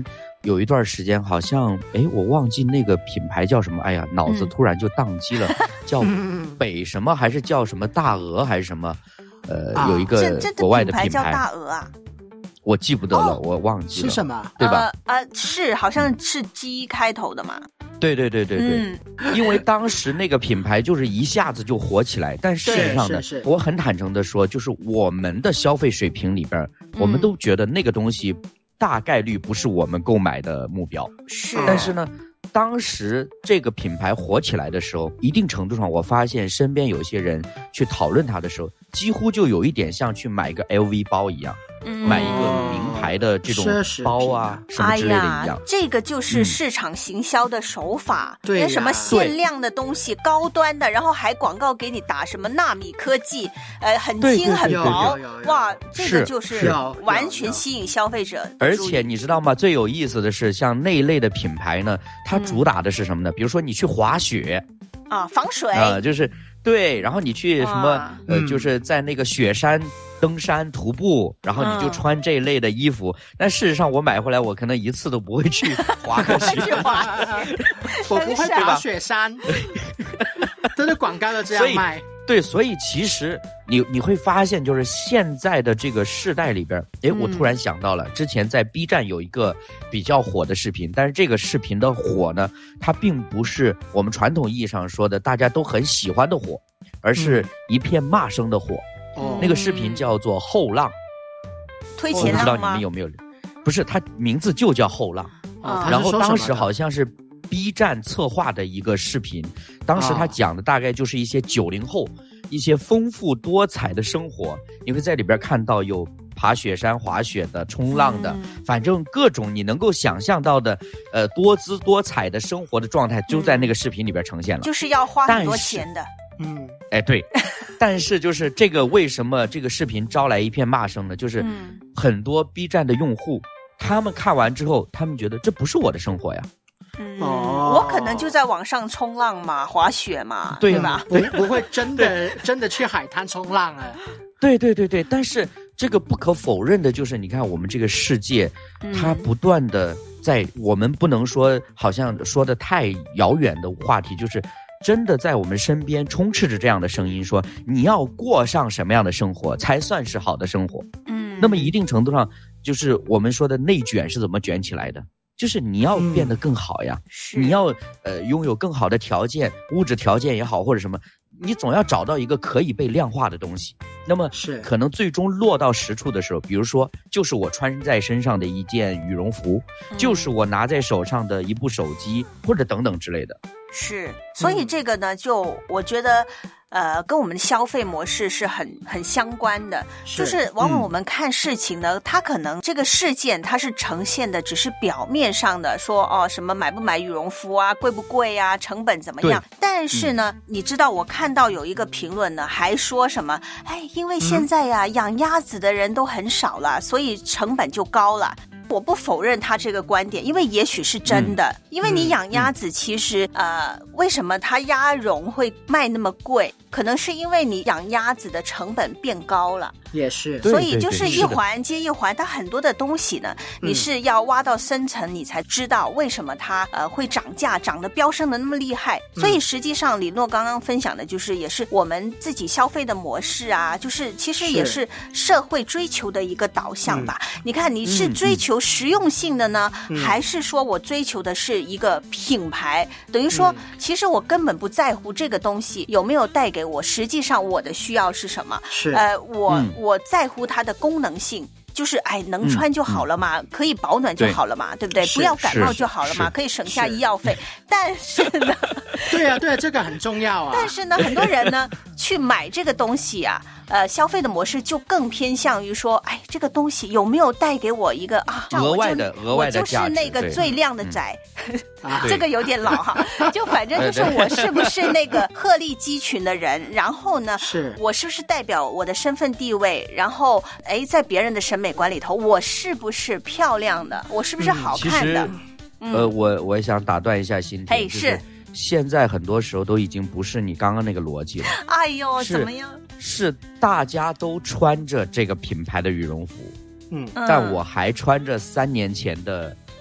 Speaker 1: 有一段时间好像，哎，我忘记那个品牌叫什么，哎呀，脑子突然就宕机了，嗯、叫北什么还是叫什么大鹅还是什么？呃，啊、有一个国外的品牌
Speaker 6: 叫大鹅啊。
Speaker 1: 我记不得了，
Speaker 6: 哦、
Speaker 1: 我忘记了
Speaker 7: 是什么，
Speaker 1: 对吧？
Speaker 6: 呃呃，是好像是 G 开头的嘛。
Speaker 1: 对对对对对，
Speaker 6: 嗯、
Speaker 1: 因为当时那个品牌就是一下子就火起来，但事实上呢，我很坦诚的说，就是我们的消费水平里边，嗯、我们都觉得那个东西大概率不是我们购买的目标。
Speaker 6: 是，
Speaker 1: 但是呢，当时这个品牌火起来的时候，一定程度上，我发现身边有些人去讨论它的时候，几乎就有一点像去买个 L V 包一样。
Speaker 6: 嗯、
Speaker 1: 买一个名牌的这种包啊，什么之类的一样、
Speaker 6: 哎、这个就是市场行销的手法。
Speaker 7: 对、嗯，
Speaker 6: 什么限量的东西，高端的，然后还广告给你打什么纳米科技，呃，很轻很薄，哇，这个就是完全吸引消费者。
Speaker 1: 而且你知道吗？最有意思的是，像那一类的品牌呢，它主打的是什么呢？嗯、比如说你去滑雪
Speaker 6: 啊，防水
Speaker 1: 啊、呃，就是对，然后你去什么呃，就是在那个雪山。登山徒步，然后你就穿这一类的衣服、嗯、但事实上我买回来我可能一次都不会去滑个雪
Speaker 7: 我不会爬雪山真的广告都这样卖。
Speaker 1: 对，所以其实你你会发现就是现在的这个世代里边，诶，我突然想到了、嗯、之前在 B 站有一个比较火的视频，但是这个视频的火呢，它并不是我们传统意义上说的大家都很喜欢的火，而是一片骂声的火、嗯、那个视频叫做后浪，
Speaker 6: 推前浪吗？
Speaker 1: 不知道你们有没有？不是，它名字就叫后浪、哦、然后当时好像是 B 站策划的一个视频，当时他讲的大概就是一些九零后、哦、一些丰富多彩的生活，你会在里边看到有爬雪山、滑雪的、冲浪的、嗯、反正各种你能够想象到的呃多姿多彩的生活的状态就在那个视频里边呈现了、
Speaker 6: 嗯、就是要花很多钱的。
Speaker 7: 嗯，
Speaker 1: 哎对但是就是这个为什么这个视频招来一片骂声呢？就是很多 B 站的用户他们看完之后，他们觉得这不是我的生活呀。
Speaker 6: 嗯，哦、我可能就在网上冲浪嘛，滑雪嘛，
Speaker 1: 对
Speaker 6: 对吧？
Speaker 7: 不不会真的真的去海滩冲浪啊。
Speaker 1: 对对对对，但是这个不可否认的就是，你看我们这个世界，它不断的在、嗯、我们不能说好像说的太遥远的话题，就是真的在我们身边充斥着这样的声音，说你要过上什么样的生活才算是好的生活。嗯，那么一定程度上，就是我们说的内卷是怎么卷起来的？就是你要变得更好呀，嗯、你要呃拥有更好的条件，物质条件也好或者什么，你总要找到一个可以被量化的东西。那么是可能最终落到实处的时候，比如说就是我穿在身上的一件羽绒服、嗯、就是我拿在手上的一部手机或者等等之类的。
Speaker 6: 是，所以这个呢、嗯、就我觉得呃，跟我们的消费模式是很很相关的，是就是往往我们看事情呢、嗯、它可能这个事件它是呈现的只是表面上的说哦什么买不买羽绒服啊，贵不贵啊，成本怎么样，但是呢、嗯、你知道我看到有一个评论呢还说什么哎，因为现在呀、啊嗯、养鸭子的人都很少了，所以成本就高了。我不否认他这个观点，因为也许是真的、嗯、因为你养鸭子其实、嗯、呃，为什么它鸭绒会卖那么贵，可能是因为你养鸭子的成本变高了，
Speaker 7: 也是，
Speaker 6: 所以就是一环接一环，它很多的东西呢、嗯、你是要挖到深层你才知道为什么它呃会涨价，涨得飙升的那么厉害、嗯、所以实际上李诺刚刚分享的就是也是我们自己消费的模式啊，就是其实也是社会追求的一个导向吧、嗯、你看你是追求实用性的呢、嗯、还是说我追求的是一个品牌、嗯、等于说其实我根本不在乎这个东西有没有带给我，实际上我的需要是什么，
Speaker 7: 是
Speaker 6: 呃我、嗯、我在乎它的功能性，就是哎能穿就好了嘛、嗯、可以保暖就好了嘛， 对, 对不对？不要感冒就好了嘛，可以省下医药费。但是呢
Speaker 7: 对啊对啊，这个很重要啊。
Speaker 6: 但是呢很多人呢去买这个东西啊，呃消费的模式就更偏向于说哎这个东西有没有带给我一个啊
Speaker 1: 额外的额外的价值，
Speaker 6: 我就是那个最靓的仔、嗯、这个有点老哈就反正就是我是不是那个鹤立鸡群的人，然后呢是我是不是代表我的身份地位，然后哎在别人的审美观里头我是不是漂亮的，我是不是好看的、嗯、
Speaker 1: 其实呃我我想打断一下心田，
Speaker 6: 哎是
Speaker 1: 现在很多时候都已经不是你刚刚那个逻辑了。
Speaker 6: 哎呦怎么样，
Speaker 1: 是大家都穿着这个品牌的羽绒服，嗯，但我还穿着三年前的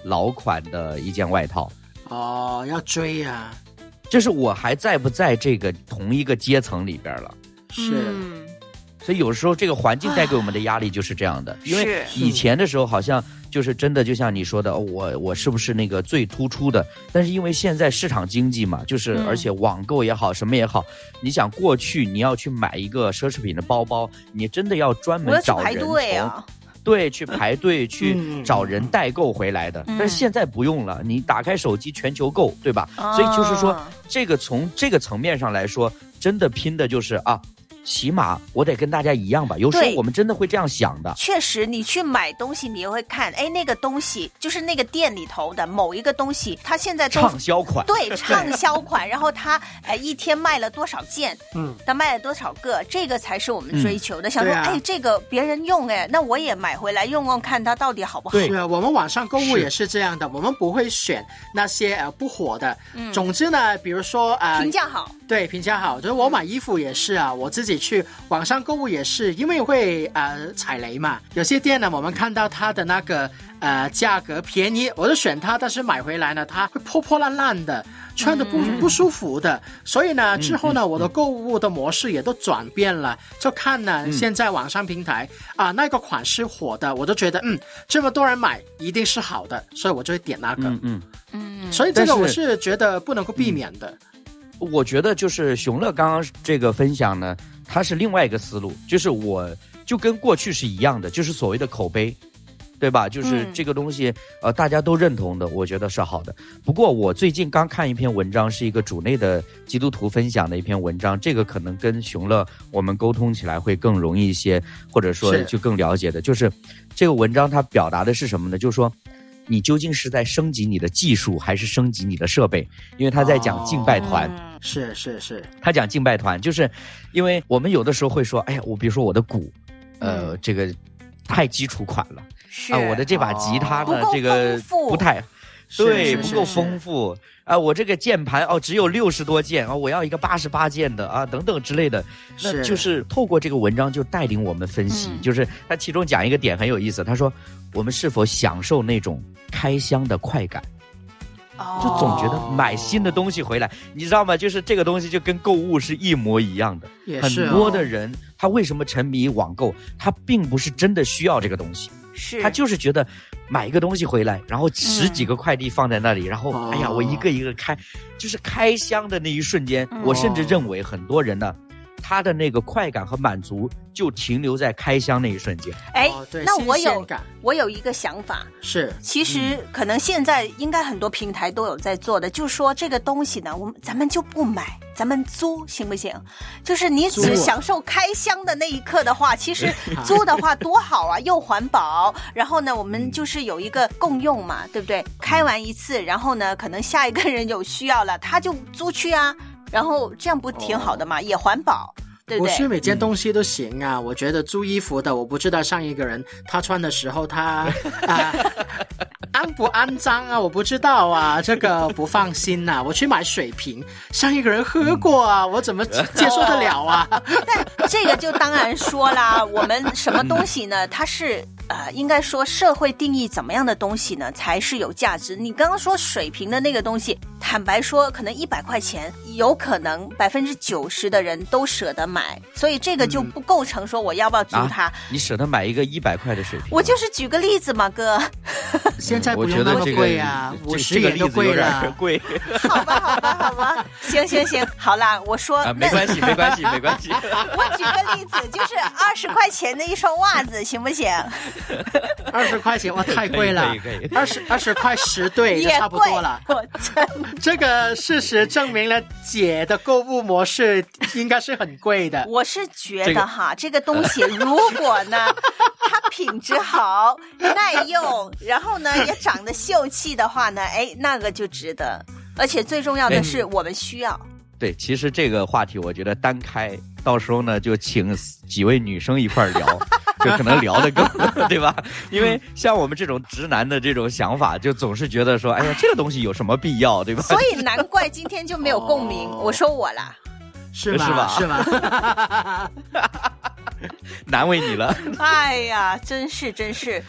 Speaker 1: 老款的一件外套。
Speaker 7: 哦，要追啊！
Speaker 1: 就是我还在不在这个同一个阶层里边了？
Speaker 7: 是。
Speaker 6: 嗯
Speaker 1: 所以有时候这个环境带给我们的压力就是这样的，因为以前的时候好像就是真的就像你说的，哦、我我是不是那个最突出的？但是因为现在市场经济嘛，就是而且网购也好，什么也好，你想过去你要去买一个奢侈品的包包，你真的要专门找人从对去排队去找人代购回来的。但是现在不用了，你打开手机全球购，对吧？所以就是说，这个从这个层面上来说，真的拼的就是啊。起码我得跟大家一样吧，有时候我们真的会这样想的。
Speaker 6: 确实，你去买东西，你也会看，哎，那个东西就是那个店里头的某一个东西，它现在都
Speaker 1: 畅销款，
Speaker 6: 对，畅销款，然后它呃一天卖了多少件，嗯，它卖了多少个，这个才是我们追求的。嗯、想说，啊、哎，这个别人用，哎，那我也买回来用用看，它到底好不好？
Speaker 7: 对啊，我们网上购物也是这样的，我们不会选那些呃不火的。嗯，总之呢，比如说呃
Speaker 6: 评价好，
Speaker 7: 对，评价好，就是我买衣服也是啊，我自己去网上购物也是，因为会呃踩雷嘛。有些店呢，我们看到它的那个呃价格便宜，我就选它，但是买回来呢，它会破破烂烂的，穿的不、嗯、不舒服的。所以呢，之后呢、嗯，我的购物的模式也都转变了，就看呢、嗯、现在网上平台啊、呃、那个款式火的，我都觉得嗯这么多人买一定是好的，所以我就会点那个。嗯嗯嗯。所以这个我是觉得不能够避免的。
Speaker 1: 我觉得就是熊乐刚刚这个分享呢，它是另外一个思路，就是我就跟过去是一样的，就是所谓的口碑，对吧？就是这个东西、嗯、呃大家都认同的，我觉得是好的。不过我最近刚看一篇文章，是一个主内的基督徒分享的一篇文章，这个可能跟熊乐我们沟通起来会更容易一些，或者说就更了解的，就是这个文章它表达的是什么呢？就是说你究竟是在升级你的技术，还是升级你的设备？因为他在讲敬拜团、哦
Speaker 7: 嗯、是是是，
Speaker 1: 他讲敬拜团，就是因为我们有的时候会说，哎呀，我比如说我的鼓，呃，嗯、这个太基础款了，
Speaker 6: 是
Speaker 1: 啊，我的这把吉他呢，
Speaker 6: 哦、
Speaker 1: 这个不太。对，不够丰富啊！我这个键盘哦，只有六十多键啊，我要一个八十八键的啊，等等之类的。那就是透过这个文章就带领我们分析，嗯、就是他其中讲一个点很有意思，他说我们是否享受那种开箱的快感？哦，就总觉得买新的东西回来，你知道吗？就是这个东西就跟购物是一模一样的。
Speaker 7: 也是、哦、
Speaker 1: 很多的人他为什么沉迷网购？他并不是真的需要这个东西。
Speaker 6: 是
Speaker 1: 他就是觉得买一个东西回来，然后十几个快递放在那里、嗯、然后哎呀我一个一个开，就是开箱的那一瞬间、嗯、我甚至认为很多人呢他的那个快感和满足就停留在开箱那一瞬间。
Speaker 6: 哎、哦，那我有我有一个想法，
Speaker 7: 是
Speaker 6: 其实可能现在应该很多平台都有在做的，就是说这个东西呢，我们咱们就不买，咱们租行不行？就是你只享受开箱的那一刻的话，其实租的话多好啊，又环保，然后呢，我们就是有一个共用嘛，对不对？开完一次，然后呢，可能下一个人有需要了，他就租去啊。然后这样不挺好的吗？哦、也环保，对不对？
Speaker 7: 不是每件东西都行啊。嗯、我觉得租衣服的，我不知道上一个人他穿的时候他啊肮不肮脏啊，我不知道啊，这个不放心呐、啊。我去买水瓶，上一个人喝过啊，嗯、我怎么接受得了啊？
Speaker 6: 哦、但这个就当然说啦，我们什么东西呢？它是。呃，应该说社会定义怎么样的东西呢才是有价值？你刚刚说水平的那个东西，坦白说，可能一百块钱，有可能百分之九十的人都舍得买，所以这个就不构成说我要不要租它。
Speaker 1: 啊、你舍得买一个一百块的水瓶？
Speaker 6: 我就是举个例子嘛，哥。
Speaker 7: 现在不用那么贵啊，五十元都贵了，
Speaker 1: 贵。
Speaker 6: 好吧，好吧，好吧，行行行，好啦，我说、
Speaker 1: 啊、没关系，没关系，没关系。
Speaker 6: 我举个例子，就是二十块钱的一双袜子，行不行？
Speaker 7: 二十块钱哇，太贵了！二十二十块十对就差不多了。这个事实证明了姐的购物模式应该是很贵的。
Speaker 6: 我是觉得哈，这个、这个东西如果呢，它品质好、耐用，然后呢也长得秀气的话呢，哎，那个就值得。而且最重要的是，我们需要。
Speaker 1: 对，其实这个话题我觉得单开，到时候呢就请几位女生一块儿聊。就可能聊得更对吧？因为像我们这种直男的这种想法，就总是觉得说，哎呀，这个东西有什么必要，对吧？
Speaker 6: 所以难怪今天就没有共鸣。哦、我说我啦，
Speaker 7: 是吧？是吧？是吧
Speaker 1: 难为你了。
Speaker 6: 哎呀，真是真是。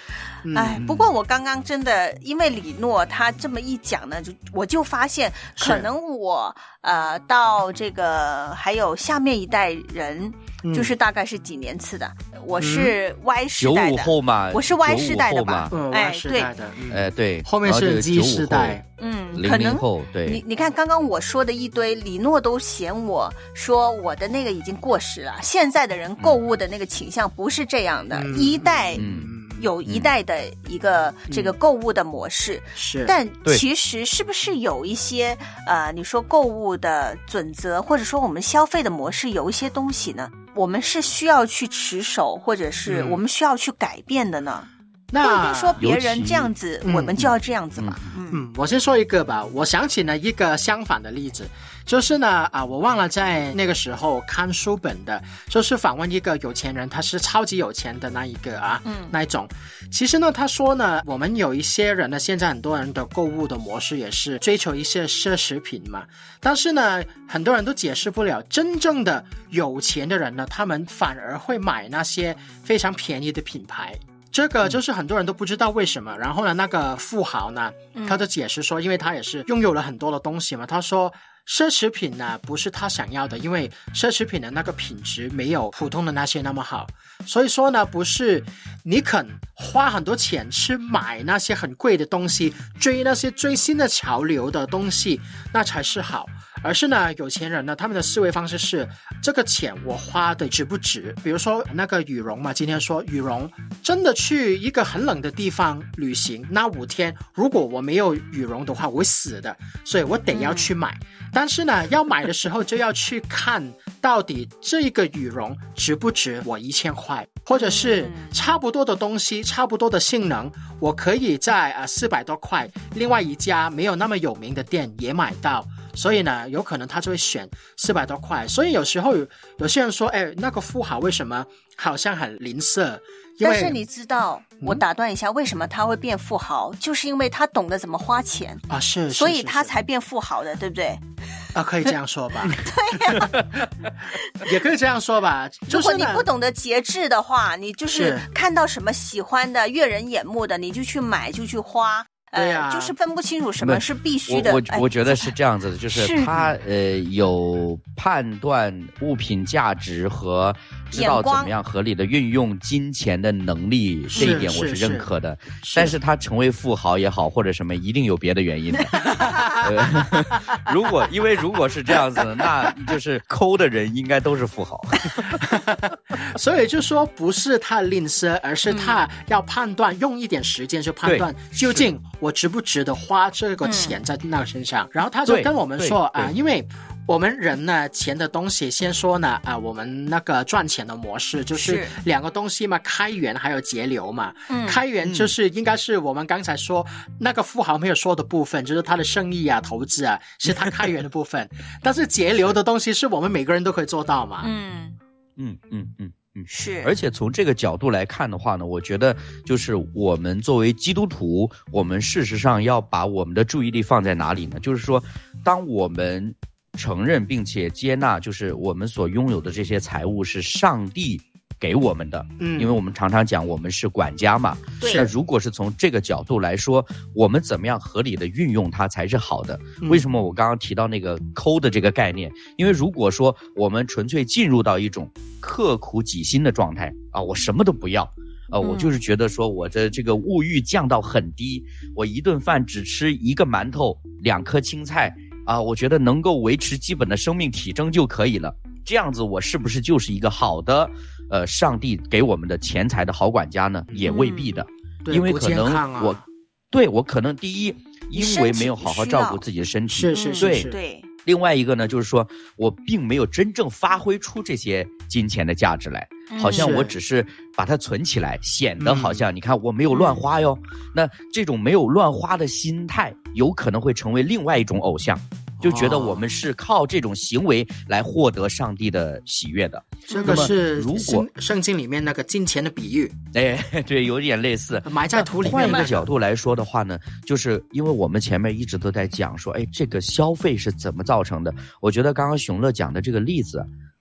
Speaker 6: 哎，不过我刚刚真的因为李诺他这么一讲呢，就我就发现可能我呃到这个还有下面一代人。嗯、就是大概是几年次的，我是 Y 世代的，
Speaker 1: 九五后嘛，
Speaker 6: 我是 Y 世代的吧？
Speaker 7: 嗯，
Speaker 6: 哎，
Speaker 7: Y 世代的，
Speaker 6: 对，
Speaker 1: 哎、嗯，对，
Speaker 7: 后面是 Z 世代，
Speaker 6: 嗯，
Speaker 1: 零零后，对，
Speaker 6: 你你看刚刚我说的一堆，李诺都嫌我说我的那个已经过时了，现在的人购物的那个倾向不是这样的，嗯、一代。嗯有一代的一个这个购物的模式，
Speaker 7: 嗯、是，
Speaker 6: 但其实是不是有一些呃，你说购物的准则，或者说我们消费的模式，有一些东西呢，我们是需要去持守，或者是我们需要去改变的呢？
Speaker 7: 那
Speaker 6: 不一定说别人这样子，我们就要这样子嘛。
Speaker 7: 嗯, 嗯, 嗯，我先说一个吧。我想起了一个相反的例子，就是呢啊，我忘了在那个时候看书本的，就是访问一个有钱人，他是超级有钱的那一个啊，嗯，那一种。其实呢，他说呢，我们有一些人呢，现在很多人的购物的模式也是追求一些奢侈品嘛，但是呢，很多人都解释不了，真正的有钱的人呢，他们反而会买那些非常便宜的品牌。这个就是很多人都不知道为什么，然后呢，那个富豪呢，他就解释说，因为他也是拥有了很多的东西嘛，他说奢侈品呢不是他想要的，因为奢侈品的那个品质没有普通的那些那么好，所以说呢，不是你肯花很多钱去买那些很贵的东西，追那些最新的潮流的东西，那才是好。而是呢，有钱人呢，他们的思维方式是这个钱我花的值不值？比如说那个羽绒嘛，今天说羽绒真的去一个很冷的地方旅行，那五天如果我没有羽绒的话，我会死的，所以我得要去买。嗯、但是呢，要买的时候就要去看到底这个羽绒值不值我一千块，或者是差不多的东西，差不多的性能，我可以在啊四百多块，另外一家没有那么有名的店也买到。所以呢，有可能他就会选四百多块。所以有时候 有, 有些人说，哎，那个富豪为什么好像很吝啬？因为
Speaker 6: 但是你知道，我打断一下，嗯、为什么他会变富豪？就是因为他懂得怎么花钱
Speaker 7: 啊，是，是
Speaker 6: 所以他才变富豪的，对不对？
Speaker 7: 啊，可以这样说吧。
Speaker 6: 对呀、啊，
Speaker 7: 也可以这样说吧。就是、
Speaker 6: 如果你不懂得节制的话，你就是看到什么喜欢的、悦人眼目的，你就去买，就去花。
Speaker 7: 对呀、
Speaker 6: 呃，就是分不清楚什么是必须的。
Speaker 1: 我我我觉得是这样子的，就是他呃有判断物品价值和知道怎么样合理的运用金钱的能力，这一点我是认可的。是是但是他成为富豪也好，或者什么，一定有别的原因的。呃、如果因为如果是这样子的，那就是抠的人应该都是富豪。
Speaker 7: 所以就说不是他吝啬，而是他要判断，嗯、用一点时间去判断究竟我值不值得花这个钱在那个身上。嗯、然后他就跟我们说啊，因为我们人呢，钱的东西，先说呢啊，我们那个赚钱的模式就是两个东西嘛，开源还有节流嘛。嗯、开源就是应该是我们刚才说、嗯、那个富豪没有说的部分，就是他的生意啊、投资啊，是他开源的部分。但是节流的东西是我们每个人都可以做到嘛。
Speaker 6: 嗯
Speaker 1: 嗯嗯嗯嗯，
Speaker 6: 是。
Speaker 1: 而且从这个角度来看的话呢，我觉得就是我们作为基督徒，我们事实上要把我们的注意力放在哪里呢？就是说，当我们承认并且接纳，就是我们所拥有的这些财物是上帝给我们的，嗯，因为我们常常讲我们是管家嘛。
Speaker 6: 对。
Speaker 1: 那如果是从这个角度来说，我们怎么样合理的运用它才是好的？嗯、为什么我刚刚提到那个抠的这个概念？因为如果说我们纯粹进入到一种刻苦己心的状态啊，我什么都不要。呃，我就是觉得说我的这个物欲降到很低，我一顿饭只吃一个馒头，两颗青菜啊，我觉得能够维持基本的生命体征就可以了。这样子我是不是就是一个好的呃上帝给我们的钱财的好管家呢？也未必的。
Speaker 7: 嗯、
Speaker 1: 因为可能我、啊、对我可能第一因为没有好好照顾自己的身体，
Speaker 7: 是是是
Speaker 1: 对
Speaker 7: 是
Speaker 6: 对。
Speaker 1: 另外一个呢，就是说我并没有真正发挥出这些金钱的价值来，好像我只是把它存起来，显得好像你看我没有乱花哟。嗯、那这种没有乱花的心态，有可能会成为另外一种偶像，就觉得我们是靠这种行为来获得上帝的喜悦的。
Speaker 7: 这个是如果圣经里面那个金钱的比喻，
Speaker 1: 哎，对，有点类似，
Speaker 7: 埋在土里面。
Speaker 1: 换一个角度来说的话呢，就是因为我们前面一直都在讲说，哎，这个消费是怎么造成的？我觉得刚刚熊乐讲的这个例子，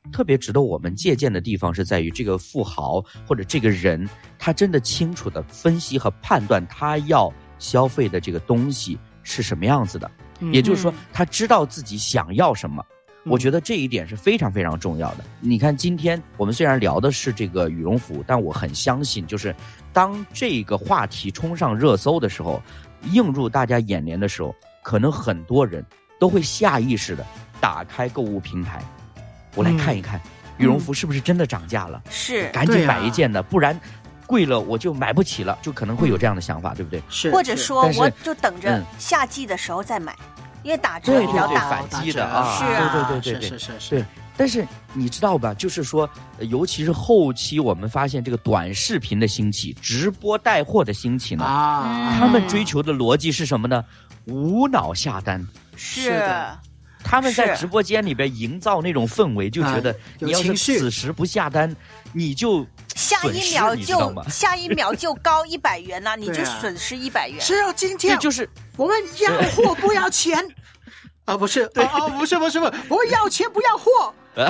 Speaker 1: 特别值得我们借鉴的地方是在于这个富豪或者这个人，他真的清楚的分析和判断他要消费的这个东西是什么样子的，
Speaker 7: 嗯、
Speaker 1: 也就是说他知道自己想要什么。我觉得这一点是非常非常重要的。你看今天我们虽然聊的是这个羽绒服，但我很相信就是当这个话题冲上热搜的时候，映入大家眼帘的时候，可能很多人都会下意识的打开购物平台，我来看一看、嗯、羽绒服是不是真的涨价了，
Speaker 6: 是
Speaker 1: 赶紧买一件的、啊、不然贵了我就买不起了，就可能会有这样的想法、嗯、对不对？
Speaker 7: 是，
Speaker 6: 或者说我就等着夏季的时候再买、嗯，因为打折比较大，
Speaker 1: 反击的啊，
Speaker 6: 是啊，
Speaker 1: 对对对对
Speaker 7: 是是是
Speaker 1: 对。但是你知道吧？就是说，尤其是后期我们发现这个短视频的兴起，直播带货的兴起呢，
Speaker 7: 啊，
Speaker 1: 他们追求的逻辑是什么呢？无脑下单。
Speaker 6: 是
Speaker 7: 的。
Speaker 1: 他们在直播间里边营造那种氛围，就觉得你要是此时不下单，你就
Speaker 6: 下一秒就下一秒就高一百元呐、啊，你就损失一百元。
Speaker 7: 只有今天，
Speaker 1: 就是
Speaker 7: 我们要货不要钱啊，不是，哦哦，不是不是不是，我要钱不要货。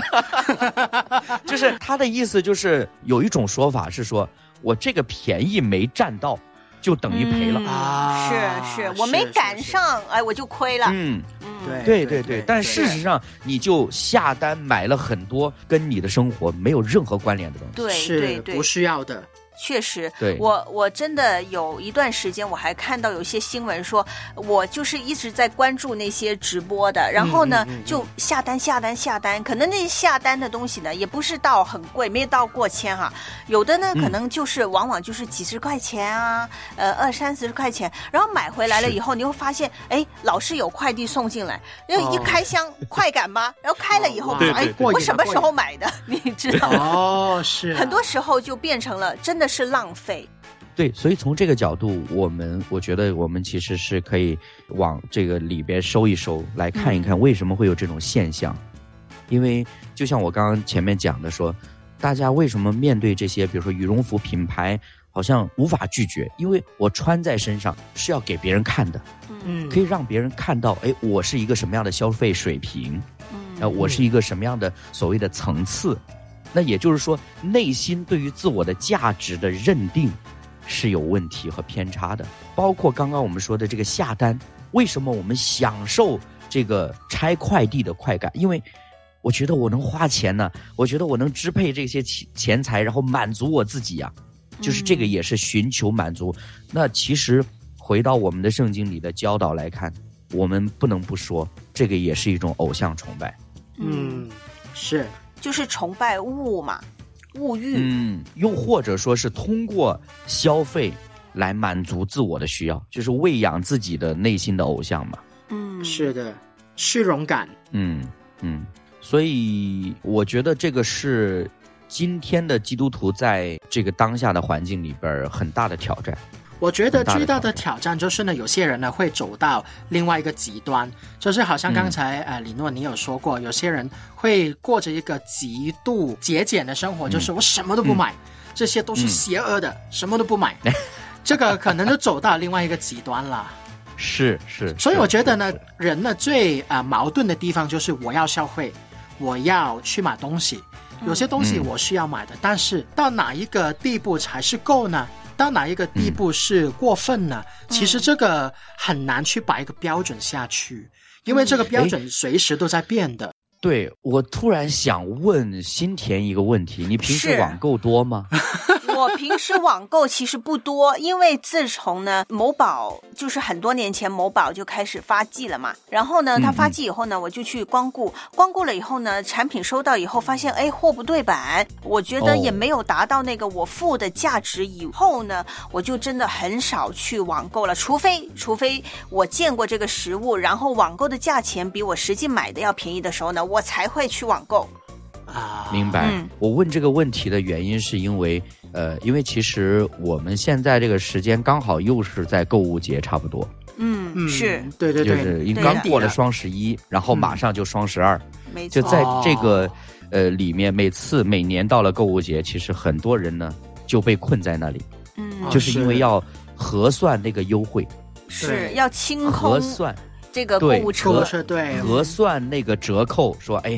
Speaker 1: 就是他的意思，就是有一种说法是说，我这个便宜没占到，就等于赔了、
Speaker 6: 嗯、
Speaker 7: 啊！
Speaker 6: 是是，我没赶上，哎，我就亏了。
Speaker 1: 嗯，
Speaker 7: 对
Speaker 1: 对对对。但事实上，你就下单买了很多跟你的生活没有任何关联的东西，
Speaker 6: 对对对，
Speaker 7: 不需要的。
Speaker 6: 确实，
Speaker 1: 对
Speaker 6: 我我真的有一段时间，我还看到有些新闻说，我就是一直在关注那些直播的，然后呢，嗯嗯嗯、就下单下单下单，可能那些下单的东西呢，也不是到很贵，没有到过千哈、啊，有的呢，可能就是、嗯、往往就是几十块钱啊，呃，二三十块钱，然后买回来了以后，你会发现，哎，老是有快递送进来，然后一开箱，哦、快感吗？然后开了以后，
Speaker 1: 哦、
Speaker 6: 哎，我什么时候买的？你知道吗？
Speaker 7: 哦，是、啊，
Speaker 6: 很多时候就变成了真的。是浪费，
Speaker 1: 对，所以从这个角度，我们我觉得我们其实是可以往这个里边收一收，来看一看为什么会有这种现象。嗯、因为就像我刚刚前面讲的说，大家为什么面对这些，比如说羽绒服品牌，好像无法拒绝，因为我穿在身上是要给别人看的，嗯，可以让别人看到，哎，我是一个什么样的消费水平，嗯，呃，我是一个什么样的所谓的层次。那也就是说，内心对于自我的价值的认定是有问题和偏差的。包括刚刚我们说的这个下单，为什么我们享受这个拆快递的快感？因为我觉得我能花钱呢，我觉得我能支配这些钱财，然后满足我自己呀、啊，就是这个也是寻求满足。嗯、那其实回到我们的圣经里的教导来看，我们不能不说，这个也是一种偶像崇拜。
Speaker 7: 嗯，是。
Speaker 6: 就是崇拜物嘛，物欲。
Speaker 1: 嗯，又或者说是通过消费来满足自我的需要，就是喂养自己的内心的偶像嘛。
Speaker 6: 嗯，
Speaker 7: 是的，虚荣感。
Speaker 1: 嗯嗯，所以我觉得这个是今天的基督徒在这个当下的环境里边很大的挑战。
Speaker 7: 我觉得最大的挑战就是呢，有些人呢会走到另外一个极端，就是好像刚才、嗯、呃李诺你有说过，有些人会过着一个极度节俭的生活，嗯、就是我什么都不买，嗯、这些都是邪恶的，嗯、什么都不买，这个可能就走到另外一个极端了。
Speaker 1: 是是，
Speaker 7: 所以我觉得呢，人呢最啊、呃、矛盾的地方就是我要消费，我要去买东西，有些东西我是要买的，嗯、但是到哪一个地步才是够呢？到哪一个地步是过分呢？嗯、其实这个很难去把一个标准下去，因为这个标准随时都在变的。
Speaker 1: 对，我突然想问新田一个问题，你平时网购多吗？
Speaker 6: 我平时网购其实不多，因为自从呢某宝就是很多年前某宝就开始发寄了嘛，然后呢它发寄以后呢，我就去光顾，光顾了以后呢，产品收到以后发现哎货不对版，我觉得也没有达到那个我付的价值，以后呢我就真的很少去网购了，除非除非我见过这个实物，然后网购的价钱比我实际买的要便宜的时候呢，我才会去网购。
Speaker 7: 啊，
Speaker 1: 明白、嗯。我问这个问题的原因是因为，呃，因为其实我们现在这个时间刚好又是在购物节，差不多。
Speaker 6: 嗯，是，
Speaker 7: 对对对，
Speaker 1: 就是刚过了双十一，然后马上就双十二，
Speaker 6: 没错。
Speaker 1: 就在这个呃里面，每次每年到了购物节，其实很多人呢就被困在那里，嗯，就是因为要核算那个优惠，
Speaker 6: 是要清空
Speaker 1: 核算
Speaker 6: 这个购物车，
Speaker 7: 对，
Speaker 1: 核算那个折扣，说哎。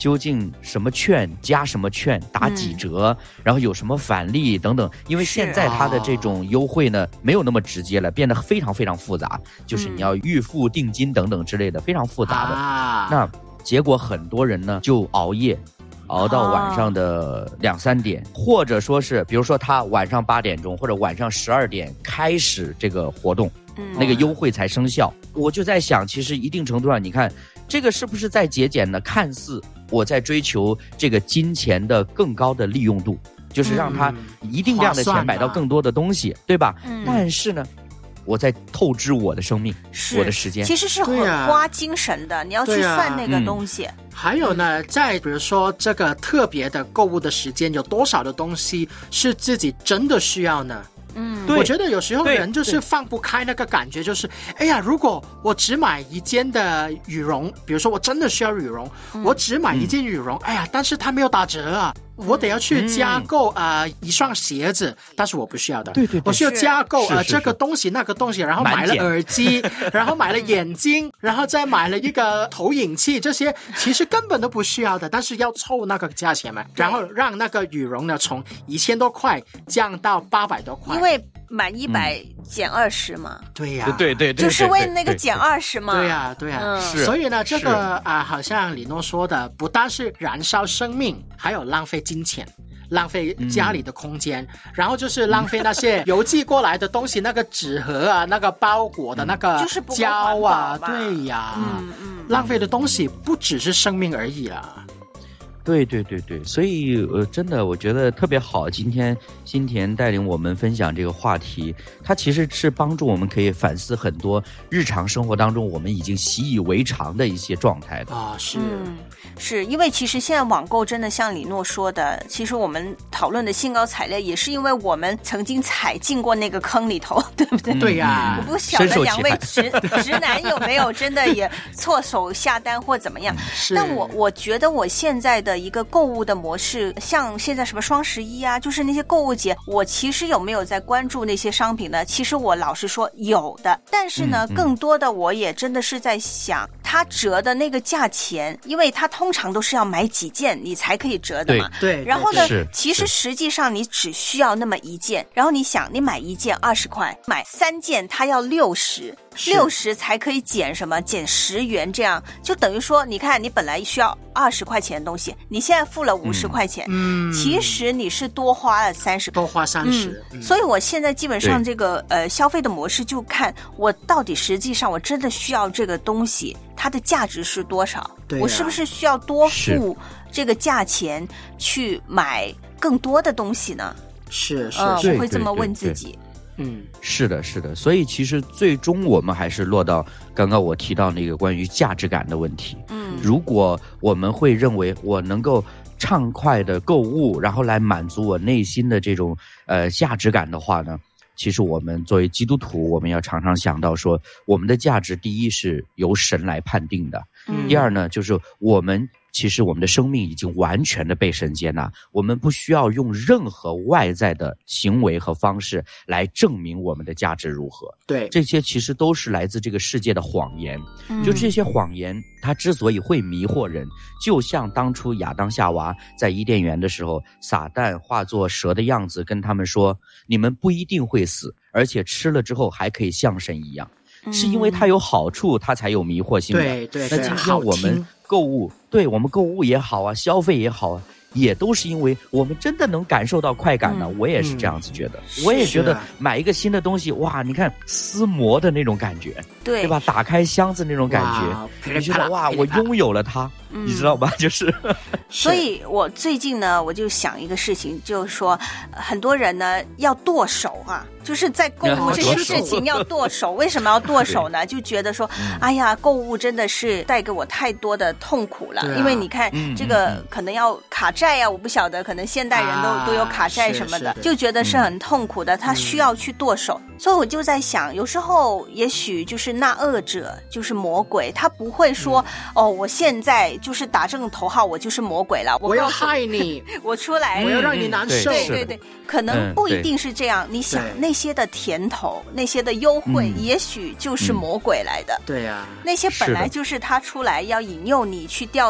Speaker 1: 究竟什么券加什么券打几折、嗯、然后有什么返利等等，因为现在它的这种优惠呢没有那么直接了，变得非常非常复杂，就是你要预付定金等等之类的，非常复杂的、啊、那结果很多人呢就熬夜熬到晚上的两三点、啊、或者说是比如说他晚上八点钟或者晚上十二点开始这个活动、嗯、那个优惠才生效。我就在想，其实一定程度上你看这个是不是在节俭呢？看似我在追求这个金钱的更高的利用度，就是让他一定量的钱买到更多的东西、嗯、对吧、嗯、但是呢我在透支我的生命，我的时间，
Speaker 6: 其实是很花精神的、啊、你要去算那个东西、啊嗯、
Speaker 7: 还有呢，在比如说这个特别的购物的时间，有多少的东西是自己真的需要呢？嗯，我觉得有时候人就是放不开那个感觉，就是哎呀，如果我只买一件的羽绒，比如说我真的需要羽绒、嗯、我只买一件羽绒、嗯、哎呀，但是它没有打折啊，我得要去加购啊、嗯呃、一双鞋子，但是我不需要的，对对对，我需要加购啊、呃、这个东西那个东西，然后买了耳机，然后买了眼镜，然后再买了一个投影器，这些其实根本都不需要的，但是要凑那个价钱嘛，然后让那个羽绒呢从一千多块降到八百多块，
Speaker 6: 因为满一百减二十嘛，
Speaker 7: 对呀、
Speaker 1: 啊，对对 对, 对，
Speaker 6: 就是为那个减二十嘛，
Speaker 7: 对呀、啊、对呀、啊，是、嗯。所以呢，这个啊、呃，好像李诺说的，不但是燃烧生命，还有浪费金钱。浪费家里的空间、嗯、然后就是浪费那些邮寄过来的东西那个纸盒啊那个包裹的那个胶啊、嗯、对呀、嗯嗯、浪费的东西不只是生命而已啦。
Speaker 1: 对对对对，所以呃，真的我觉得特别好，今天新田带领我们分享这个话题，它其实是帮助我们可以反思很多日常生活当中我们已经习以为常的一些状态的
Speaker 7: 啊，是、
Speaker 6: 嗯、是因为其实现在网购真的像李诺说的，其实我们讨论的兴高采烈也是因为我们曾经踩进过那个坑里头，对不对？
Speaker 7: 对呀、啊，
Speaker 6: 我不晓得两位直直男有没有真的也错手下单或怎么样，
Speaker 7: 是
Speaker 6: 但我我觉得我现在的一个购物的模式，像现在什么双十一啊，就是那些购物节，我其实有没有在关注那些商品呢？其实我老实说有的，但是呢、嗯嗯、更多的我也真的是在想它折的那个价钱，因为它通常都是要买几件你才可以折的嘛，
Speaker 7: 对，
Speaker 6: 然后呢其实实际上你只需要那么一件，然后你想你买一件二十块，买三件它要六十，六十才可以减什么减十元，这样就等于说你看你本来需要二十块钱的东西，你现在付了五十块钱，嗯，其实你是多花了三十，
Speaker 7: 多花三十、
Speaker 6: 嗯，所以我现在基本上这个呃消费的模式就看我到底实际上我真的需要这个东西，它的价值是多少，
Speaker 7: 对、啊，
Speaker 6: 我是不是需要多付这个价钱去买更多的东西呢？
Speaker 7: 是是，
Speaker 6: 呃、我会这么问自己。
Speaker 1: 嗯，是的，是的，所以其实最终我们还是落到刚刚我提到那个关于价值感的问题。嗯，如果我们会认为我能够畅快的购物，然后来满足我内心的这种呃价值感的话呢，其实我们作为基督徒，我们要常常想到说，我们的价值第一是由神来判定的，嗯、第二呢，就是我们其实我们的生命已经完全的被神接纳，我们不需要用任何外在的行为和方式来证明我们的价值如何。
Speaker 7: 对，
Speaker 1: 这些其实都是来自这个世界的谎言。嗯、就这些谎言，它之所以会迷惑人，就像当初亚当夏娃在伊甸园的时候，撒旦化作蛇的样子跟他们说，你们不一定会死，而且吃了之后还可以像神一样。是因为它有好处，它才有迷惑性的。
Speaker 7: 对对，
Speaker 1: 那今天我们购物，对我们购物也好啊，消费也好啊，也都是因为我们真的能感受到快感呢。嗯、我也是这样子觉得，嗯、我也觉得买一个新的东西，哇，你看撕膜的那种感觉，
Speaker 6: 对
Speaker 1: 对吧？打开箱子那种感觉，你觉得哇，我拥有了它。你知道吧？就是，
Speaker 6: 所以我最近呢，我就想一个事情，就是说，很多人呢要剁手啊，就是在购物这件事情要剁手。为什么要剁手呢？就觉得说，哎呀，购物真的是带给我太多的痛苦了。啊、因为你看，嗯、这个可能要卡债啊，我不晓得，可能现代人都、啊、都有卡债什么的，就觉得是很痛苦的，他需要去剁手。嗯、所以我就在想，有时候也许就是那恶者，就是魔鬼，他不会说，嗯、哦，我现在。就是打这种头号，我就是魔鬼了。
Speaker 7: 我, 我要害你，
Speaker 6: 我出来，
Speaker 7: 我要让你难受。
Speaker 6: 对对对，可能不一定是这样。嗯、你想那些的甜头，那些的优惠，嗯、也许就是魔鬼来的。
Speaker 7: 对呀、啊，
Speaker 6: 那些本来就是他出来要引诱你去掉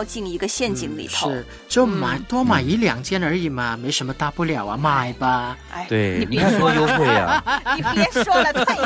Speaker 6: 进一个陷阱里头。
Speaker 7: 嗯、是，就买、嗯、多买一两件而已嘛，没什么大不了啊，买吧。
Speaker 6: 哎，
Speaker 1: 对，
Speaker 6: 你别说
Speaker 1: 优惠啊，
Speaker 6: 你别说了，退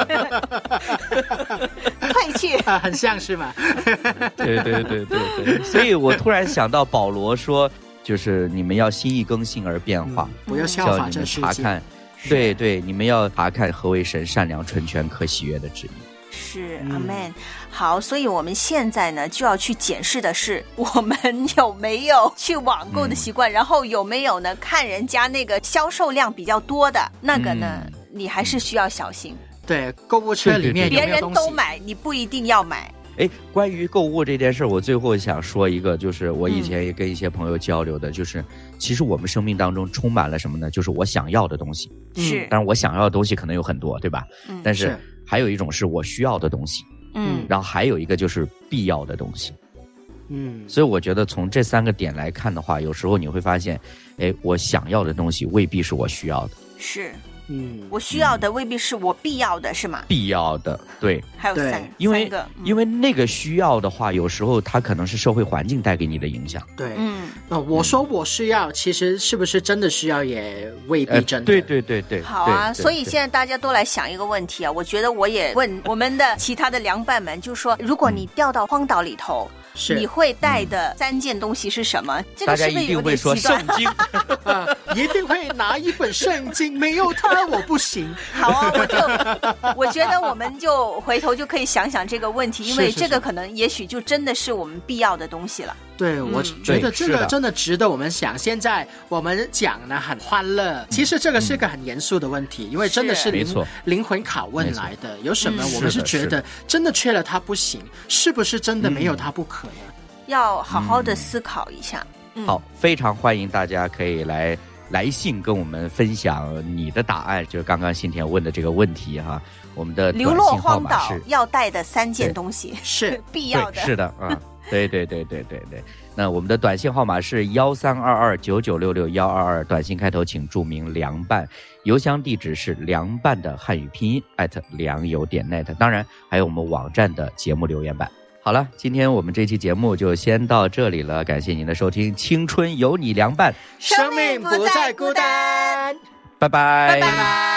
Speaker 6: 去，退去，
Speaker 7: 啊、很像是吗？
Speaker 1: 对对对对对，所以我突然想到保罗说，就是你们要心意更新而变化，
Speaker 7: 嗯、不要效法这世界。
Speaker 1: 查看，对对，你们要查看何为神善良、纯全、可喜悦的旨意。
Speaker 6: 是，阿们。好，所以我们现在呢就要去检视的是，我们有没有去网购的习惯、嗯、然后有没有呢看人家那个销售量比较多的那个呢、嗯、你还是需要小心。
Speaker 7: 对，购物车里面有没有东西，
Speaker 6: 别人都买你不一定要买。
Speaker 1: 哎，关于购物这件事，我最后想说一个，就是我以前也跟一些朋友交流的，嗯、就是其实我们生命当中充满了什么呢？就是我想要的东西。
Speaker 6: 是，
Speaker 1: 当然我想要的东西可能有很多，对吧？
Speaker 6: 嗯，
Speaker 1: 但是还有一种是我需要的东西。
Speaker 6: 嗯，
Speaker 1: 然后还有一个就是必要的东西。
Speaker 7: 嗯，
Speaker 1: 所以我觉得从这三个点来看的话，有时候你会发现，哎，我想要的东西未必是我需要的。
Speaker 6: 是。
Speaker 7: 嗯，
Speaker 6: 我需要的未必是我必要的，是吗？
Speaker 1: 必要的，对。
Speaker 6: 还有三，
Speaker 1: 因为
Speaker 6: 三个、
Speaker 1: 嗯、因为那个需要的话，有时候它可能是社会环境带给你的影响。
Speaker 7: 对，
Speaker 6: 嗯，
Speaker 7: 那我说我需要，其实是不是真的需要也未必真的。呃、
Speaker 1: 对对对对。
Speaker 6: 好啊，所以现在大家都来想一个问题啊，我觉得我也问我们的其他的良伴们，就是说，如果你掉到荒岛里头。
Speaker 7: 是
Speaker 6: 你会带的三件东西是什么？嗯、这个是不是有点极端？
Speaker 1: 大家一定会说圣经、
Speaker 7: 啊，一定会拿一本圣经，没有它我不行。
Speaker 6: 好啊，我就我觉得我们就回头就可以想想这个问题，因为这个可能也许就真的是我们必要的东西了。
Speaker 7: 对，嗯、我觉得这个真的值得我们想。现在我们讲呢很欢乐，其实这个是个很严肃的问题，嗯、因为真的是灵灵魂拷问来的。有什么我们是觉得真的缺了它不行，是不是真的没有它不可？
Speaker 6: 要好好的思考一下。
Speaker 1: 嗯嗯、好，非常欢迎大家可以来来信跟我们分享你的答案，就是刚刚信田问的这个问题哈。我们的
Speaker 6: 流落荒岛要带的三件东西
Speaker 7: 是
Speaker 6: 必要的，
Speaker 1: 是的啊，对对对对对对。那我们的短信号码是幺三二二九九六六幺二二，短信开头请注明凉拌，邮箱地址是凉拌的汉语拼音 at 良友点 net， 当然还有我们网站的节目留言板。好了，今天我们这期节目就先到这里了，感谢您的收听，青春有你凉拌，
Speaker 7: 生命不再孤单，
Speaker 1: 拜拜，
Speaker 6: 拜拜。